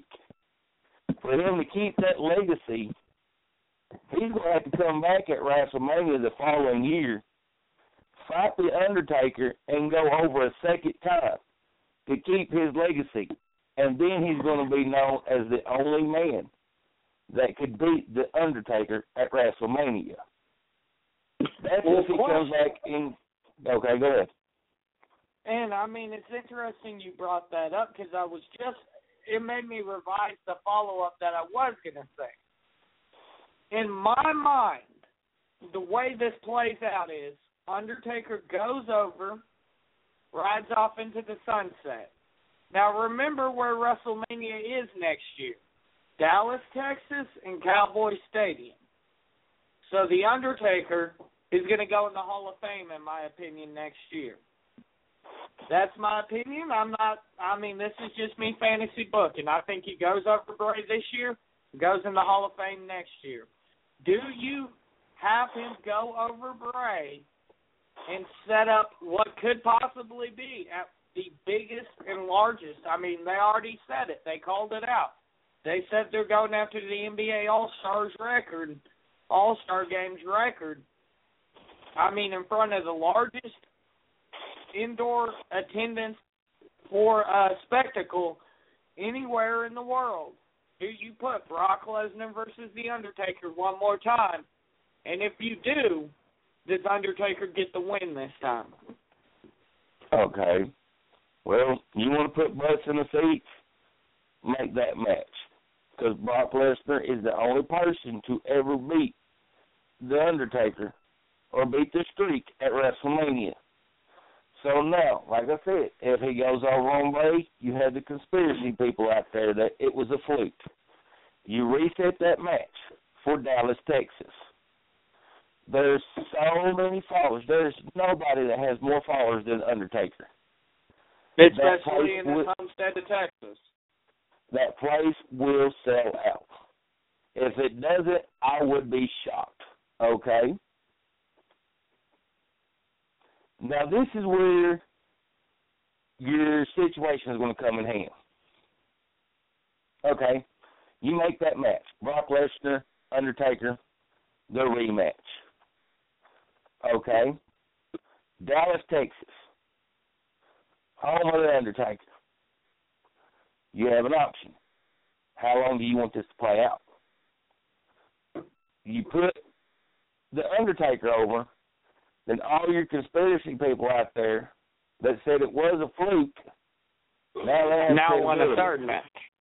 [SPEAKER 2] for him to keep that legacy, he's going to have to come back at WrestleMania the following year, fight The Undertaker, and go over a second time to keep his legacy. And then he's going to be known as the only man that could beat The Undertaker at WrestleMania. That's
[SPEAKER 3] well,
[SPEAKER 2] if he comes back in. Okay, go ahead.
[SPEAKER 3] And, I mean, it's interesting you brought that up because I was just, it made me revise the follow-up that I was going to say. In my mind, the way this plays out is Undertaker goes over, rides off into the sunset. Now, remember where WrestleMania is next year. Dallas, Texas, and Cowboy Stadium. So The Undertaker is going to go in the Hall of Fame, in my opinion, next year. That's my opinion. I'm not, I mean, this is just me fantasy booking. I think he goes over Bray this year, goes in the Hall of Fame next year. Do you have him go over Bray and set up what could possibly be at the biggest and largest? I mean, they already said it. They called it out. They said they're going after the N B A All-Stars record, All-Star Games record. I mean, in front of the largest indoor attendance for a spectacle anywhere in the world. Do you put Brock Lesnar versus The Undertaker one more time? And if you do, does Undertaker get the win this time?
[SPEAKER 2] Okay. Well, you want to put butts in the seats? Make that match. Because Brock Lesnar is the only person to ever beat The Undertaker or beat the streak at WrestleMania. So now, like I said, if he goes over on Bray, you have the conspiracy people out there that it was a fluke. You reset that match for Dallas, Texas. There's so many followers. There's nobody that has more followers than Undertaker.
[SPEAKER 3] Especially in the home state of Texas.
[SPEAKER 2] That place will sell out. If it doesn't, I would be shocked. Okay? Now, this is where your situation is going to come in hand. Okay? You make that match. Brock Lesnar, Undertaker, the rematch. Okay? Dallas, Texas. Home of the Undertaker. You have an option. How long do you want this to play out? You put the Undertaker over, then all your conspiracy people out there that said it was a fluke, now they have
[SPEAKER 3] now want a
[SPEAKER 2] credibility.
[SPEAKER 3] third match.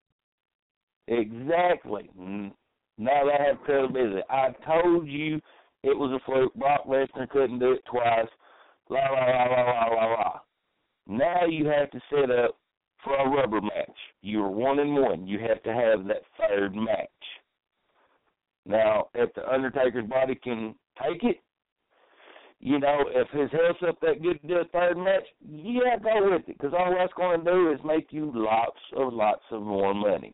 [SPEAKER 2] Exactly. Now they have credibility. I told you it was a fluke. Brock Lesnar couldn't do it twice. La, la, la, la, la, la, la. Now you have to set up for a rubber match. You're one and one. You have to have that third match. Now, if the Undertaker's body can take it, you know, if his health's up that good to do a third match, yeah, go with it, because all that's going to do is make you lots of lots of more money.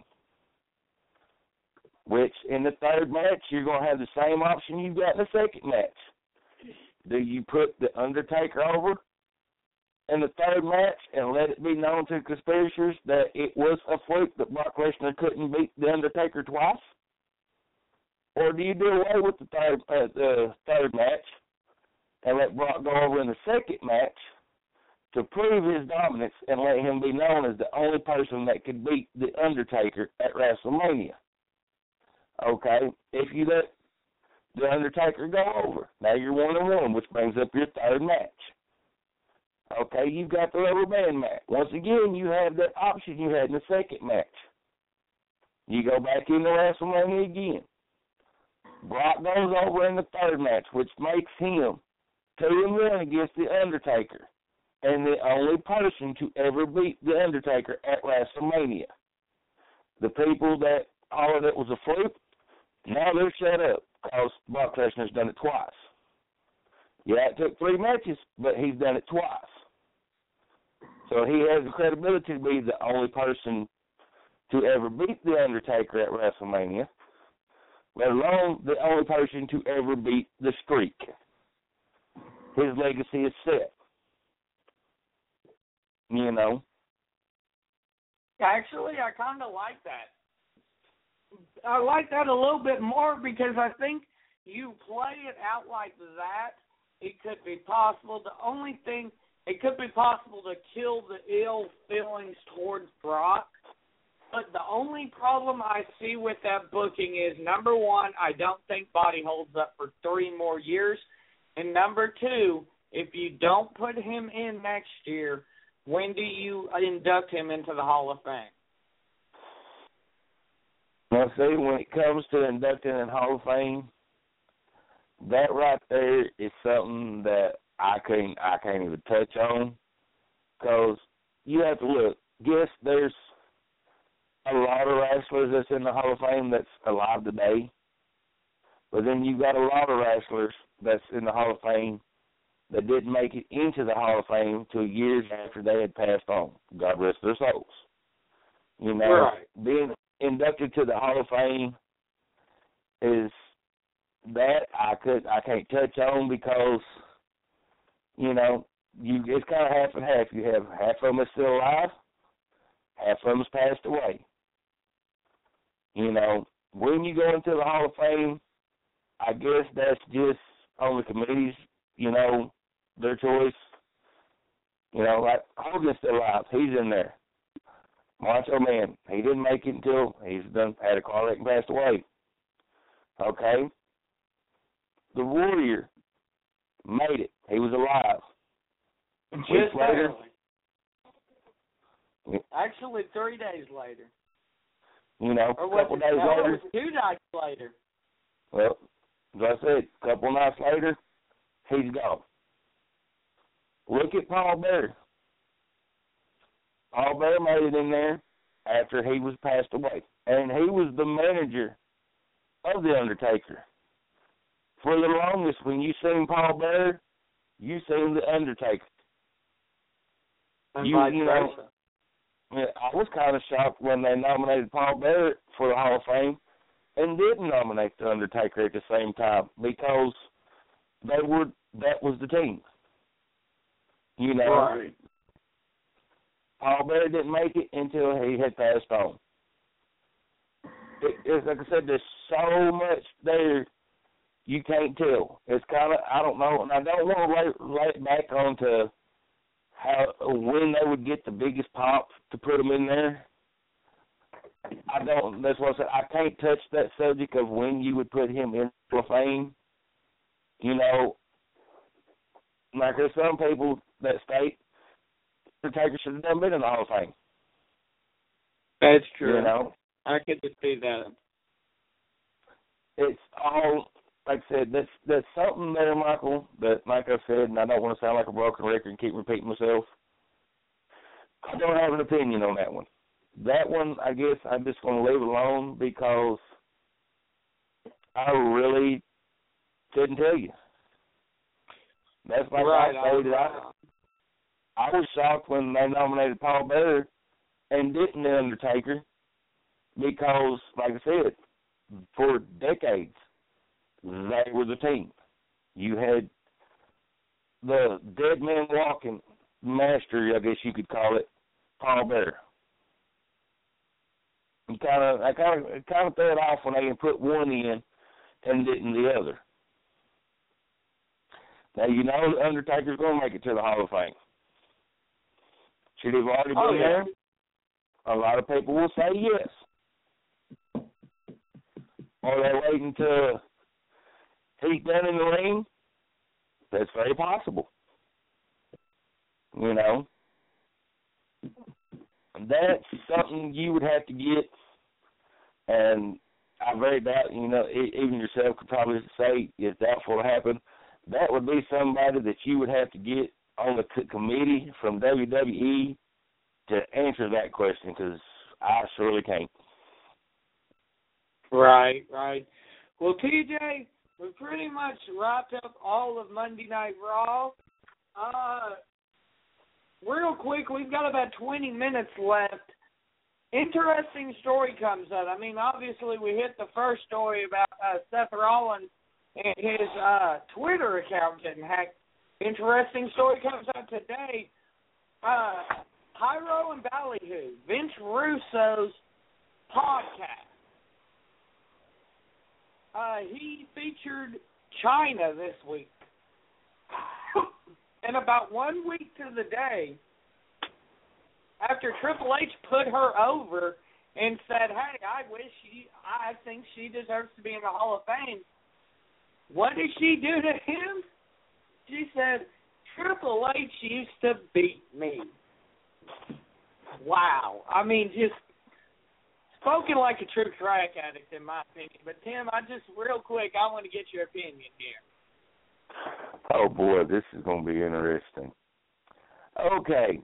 [SPEAKER 2] Which, in the third match, you're going to have the same option you got in the second match. Do you put the Undertaker over in the third match and let it be known to conspirators that it was a fluke that Brock Lesnar couldn't beat the Undertaker twice? Or do you do away with the third uh, the third match and let Brock go over in the second match to prove his dominance and let him be known as the only person that could beat the Undertaker at WrestleMania? Okay, if you let the Undertaker go over, now you're one and one, which brings up your third match. Okay, you've got the rubber band match. Once again, you have that option you had in the second match. You go back into WrestleMania again. Brock goes over in the third match, which makes him two and one against the Undertaker, and the only person to ever beat the Undertaker at WrestleMania. The people that hollered it was a fluke, now they're shut up because Brock Lesnar's done it twice. Yeah, it took three matches, but he's done it twice. So he has the credibility to be the only person to ever beat the Undertaker at WrestleMania, let alone the only person to ever beat the Streak. His legacy is set. You know?
[SPEAKER 3] Actually, I kind of like that. I like that a little bit more because I think you play it out like that, it could be possible. The only thing, it could be possible to kill the ill feelings towards Brock. But the only problem I see with that booking is, number one, I don't think Body holds up for three more years. And number two, if you don't put him in next year, when do you induct him into the Hall of Fame?
[SPEAKER 2] Now, see, when it comes to inducting in the Hall of Fame, that right there is something that I can't, I can't even touch on, because you have to look. Yes, there's a lot of wrestlers that's in the Hall of Fame that's alive today, but then you've got a lot of wrestlers that's in the Hall of Fame that didn't make it into the Hall of Fame till years after they had passed on. God rest their souls. You know,
[SPEAKER 3] right.
[SPEAKER 2] Being inducted to the Hall of Fame is that I could I can't touch on because, you know, you it's kind of half and half. You have half of them are still alive, half of them has passed away. You know, when you go into the Hall of Fame, I guess that's just on the committee's, you know, their choice. You know, like Hogan's still alive. He's in there. Macho Man, he didn't make it until he's done had a car wreck and passed away. Okay? The Warrior made it. He was alive.
[SPEAKER 3] Just
[SPEAKER 2] later.
[SPEAKER 3] Barely. Actually, three days later.
[SPEAKER 2] You know,
[SPEAKER 3] or
[SPEAKER 2] a couple
[SPEAKER 3] it,
[SPEAKER 2] days
[SPEAKER 3] no,
[SPEAKER 2] later.
[SPEAKER 3] It was two nights later.
[SPEAKER 2] Well, as I said, a couple nights later, he's gone. Look at Paul Bearer. Paul Bearer made it in there after he was passed away. And he was the manager of The Undertaker. For the longest, when you seen Paul Bearer, you seen The Undertaker.
[SPEAKER 3] And
[SPEAKER 2] you,
[SPEAKER 3] vice
[SPEAKER 2] you know,
[SPEAKER 3] versa.
[SPEAKER 2] I was kind of shocked when they nominated Paul Bearer for the Hall of Fame and didn't nominate The Undertaker at the same time, because they were that was the team. You know,
[SPEAKER 3] right.
[SPEAKER 2] Paul Bearer didn't make it until he had passed on. It, it's like I said, there's so much there you can't tell. It's kind of, I don't know, and I don't want to lay, lay it back onto how when they would get the biggest pop to put them in there. I don't. That's what I said. I can't touch that subject of when you would put him in for fame. You know, like there's some people that state the Taker should have done been in the Hall of Fame.
[SPEAKER 3] That's true.
[SPEAKER 2] You know,
[SPEAKER 3] I could just see that.
[SPEAKER 2] It's all, like I said, that's that's something there, Michael, that, like I said, and I don't want to sound like a broken record and keep repeating myself, I don't have an opinion on that one. That one, I guess I'm just going to leave alone because I really couldn't tell you. That's like
[SPEAKER 3] right,
[SPEAKER 2] I stated. I, I was shocked when they nominated Paul Bearer and didn't The Undertaker because, like I said, for decades, they were the team. You had the dead man walking master, I guess you could call it, Paul Bearer. You kind of, I kind of, kind of threw it off when they put one in and didn't the other. Now you know the Undertaker's going to make it to the Hall of Fame. Should have already been
[SPEAKER 3] oh, yeah.
[SPEAKER 2] there. A lot of people will say yes. Or they're waiting to heat done in the ring. That's very possible. You know, that's something you would have to get, and I very doubt, you know, even yourself could probably say it's doubtful to happen. That would be somebody that you would have to get on the c- committee from W W E to answer that question, because I surely can't.
[SPEAKER 3] Right, right. Well, T J, we pretty much wrapped up all of Monday Night Raw. Uh, real quick, we've got about twenty minutes left. Interesting story comes up. I mean, obviously, we hit the first story about uh, Seth Rollins and his uh, Twitter account getting hacked. Interesting story comes out today. Uh, Pyro and Ballyhoo, Vince Russo's podcast. Uh, he featured China this week. And about one week to the day, after Triple H put her over and said, hey, I wish she, I think she deserves to be in the Hall of Fame, what did she do to him? She said, Triple H used to beat me. Wow. I mean, just spoken like a true crack addict, in my opinion. But, Tim, I just, real quick, I want to get your opinion here.
[SPEAKER 2] Oh, boy, this is going to be interesting. Okay.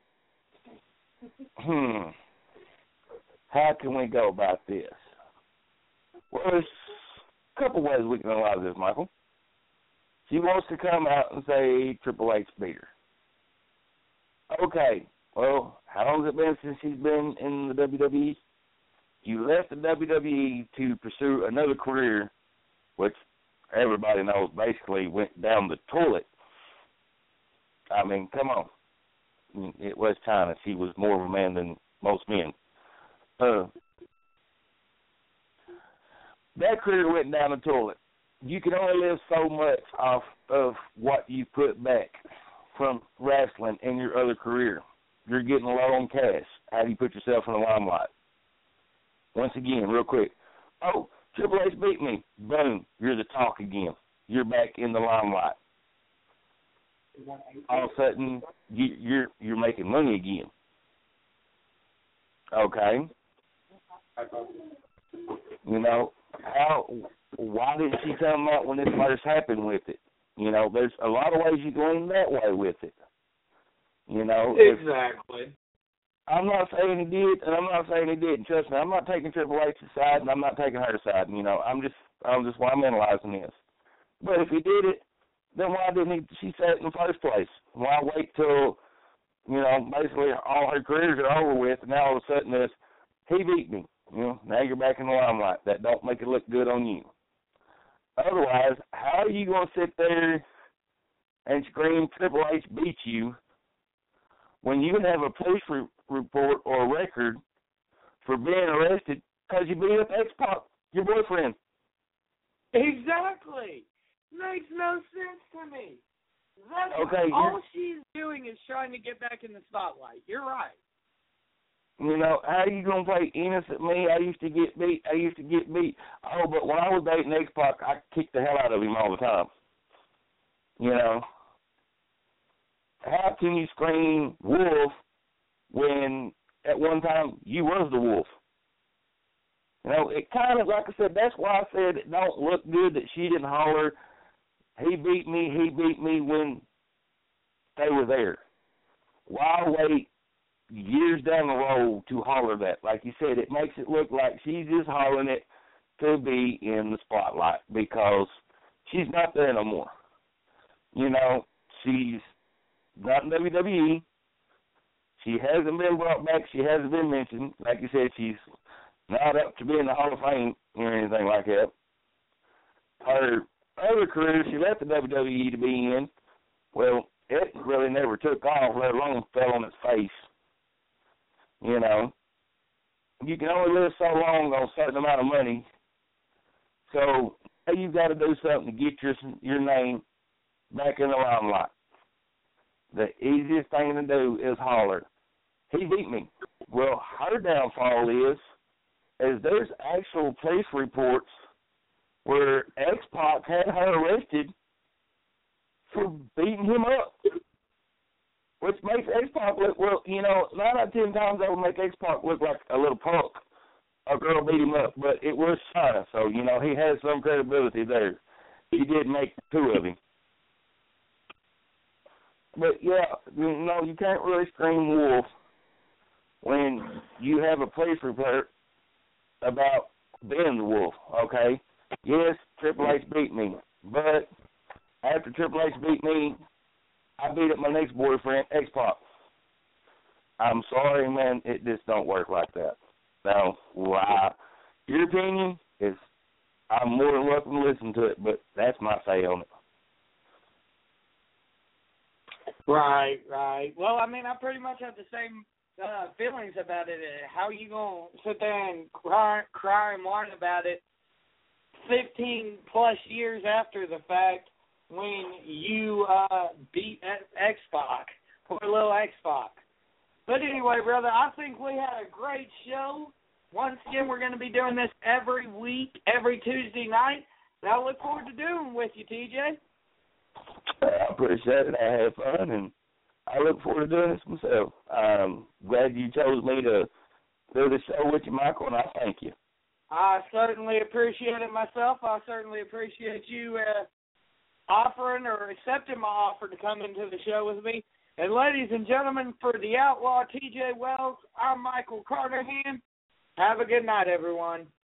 [SPEAKER 2] Hmm. How can we go about this? Well, there's a couple ways we can analyze this, Michael. She wants to come out and say Triple H beat her. Okay. Well, how long has it been since she's been in the W W E? You left the W W E to pursue another career, which everybody knows basically went down the toilet. I mean, come on. It was China. She was more of a man than most men. Uh, that career went down the toilet. You can only live so much off of what you put back from wrestling in your other career. You're getting low on cash. How do you put yourself in the limelight? Once again, real quick. Oh, Triple H beat me. Boom. You're the talk again. You're back in the limelight. All of a sudden, you, you're you're making money again. Okay. You know, how? Why didn't she come out when this first happened with it? You know, there's a lot of ways you go in that way with it. You know.
[SPEAKER 3] Exactly.
[SPEAKER 2] If, I'm not saying he did, and I'm not saying he didn't. Trust me, I'm not taking Triple H's side, and I'm not taking her side. You know, I'm just, I'm just why I'm analyzing this. But if he did it, then why didn't he? She say it in the first place? Why wait till, you know, basically all her careers are over with, and now all of a sudden this, he beat me. You know, now you're back in the limelight. That don't make it look good on you. Otherwise, how are you going to sit there and scream Triple H beat you when you have a police re- report or a record for being arrested because you beat up X-Pac, your boyfriend?
[SPEAKER 3] Exactly. Makes no sense to me. That's
[SPEAKER 2] okay,
[SPEAKER 3] all she's doing is trying to get back in the spotlight. You're right.
[SPEAKER 2] You know, how are you going to play innocent me? I used to get beat. I used to get beat. Oh, but when I was dating X-Pac, I kicked the hell out of him all the time. You know, how can you scream wolf when at one time you was the wolf? You know, it kind of, like I said, that's why I said it don't look good that she didn't holler, he beat me, he beat me when they were there. Why wait years down the road to holler that. Like you said, it makes it look like she's just hollering it to be in the spotlight because she's not there no more. You know, she's not in W W E. She hasn't been brought back. She hasn't been mentioned. Like you said, she's not up to be in the Hall of Fame or anything like that. Her other career, she left the W W E to be in. Well, it really never took off, let alone fell on its face. You know, you can only live so long on a certain amount of money. So you've got to do something to get your your name back in the limelight. The easiest thing to do is holler, he beat me. Well, her downfall is, is there's actual police reports where X-Pac had her arrested for beating him up, which makes X-Pac look, well, you know, nine out of ten times that would make X-Pac look like a little punk. A girl beat him up, but it was China, so, you know, he has some credibility there. He did make two of him. But, yeah, you know, you can't really scream wolf when you have a police report about being the wolf, okay? Yes, Triple H beat me, but after Triple H beat me, I beat up my next boyfriend, X-Pac. I'm sorry, man, it just don't work like that. Now, why? Your opinion is, I'm more than welcome to listen to it, but that's my say on it.
[SPEAKER 3] Right, right. Well, I mean, I pretty much have the same uh, feelings about it. How you gonna sit there and cry, cry and whine about it fifteen plus years after the fact when you uh, beat X-Pac, poor little X-Pac? But anyway, brother, I think we had a great show. Once again, we're going to be doing this every week, every Tuesday night. And I look forward to doing it with you, T J.
[SPEAKER 2] I appreciate it. I had fun, and I look forward to doing this myself. I'm glad you chose me to do the show with you, Michael, and I thank you.
[SPEAKER 3] I certainly appreciate it myself. I certainly appreciate you uh, offering or accepting my offer to come into the show with me. And ladies and gentlemen, for the Outlaw T J Wells, I'm Michael Carnahan. Have a good night, everyone.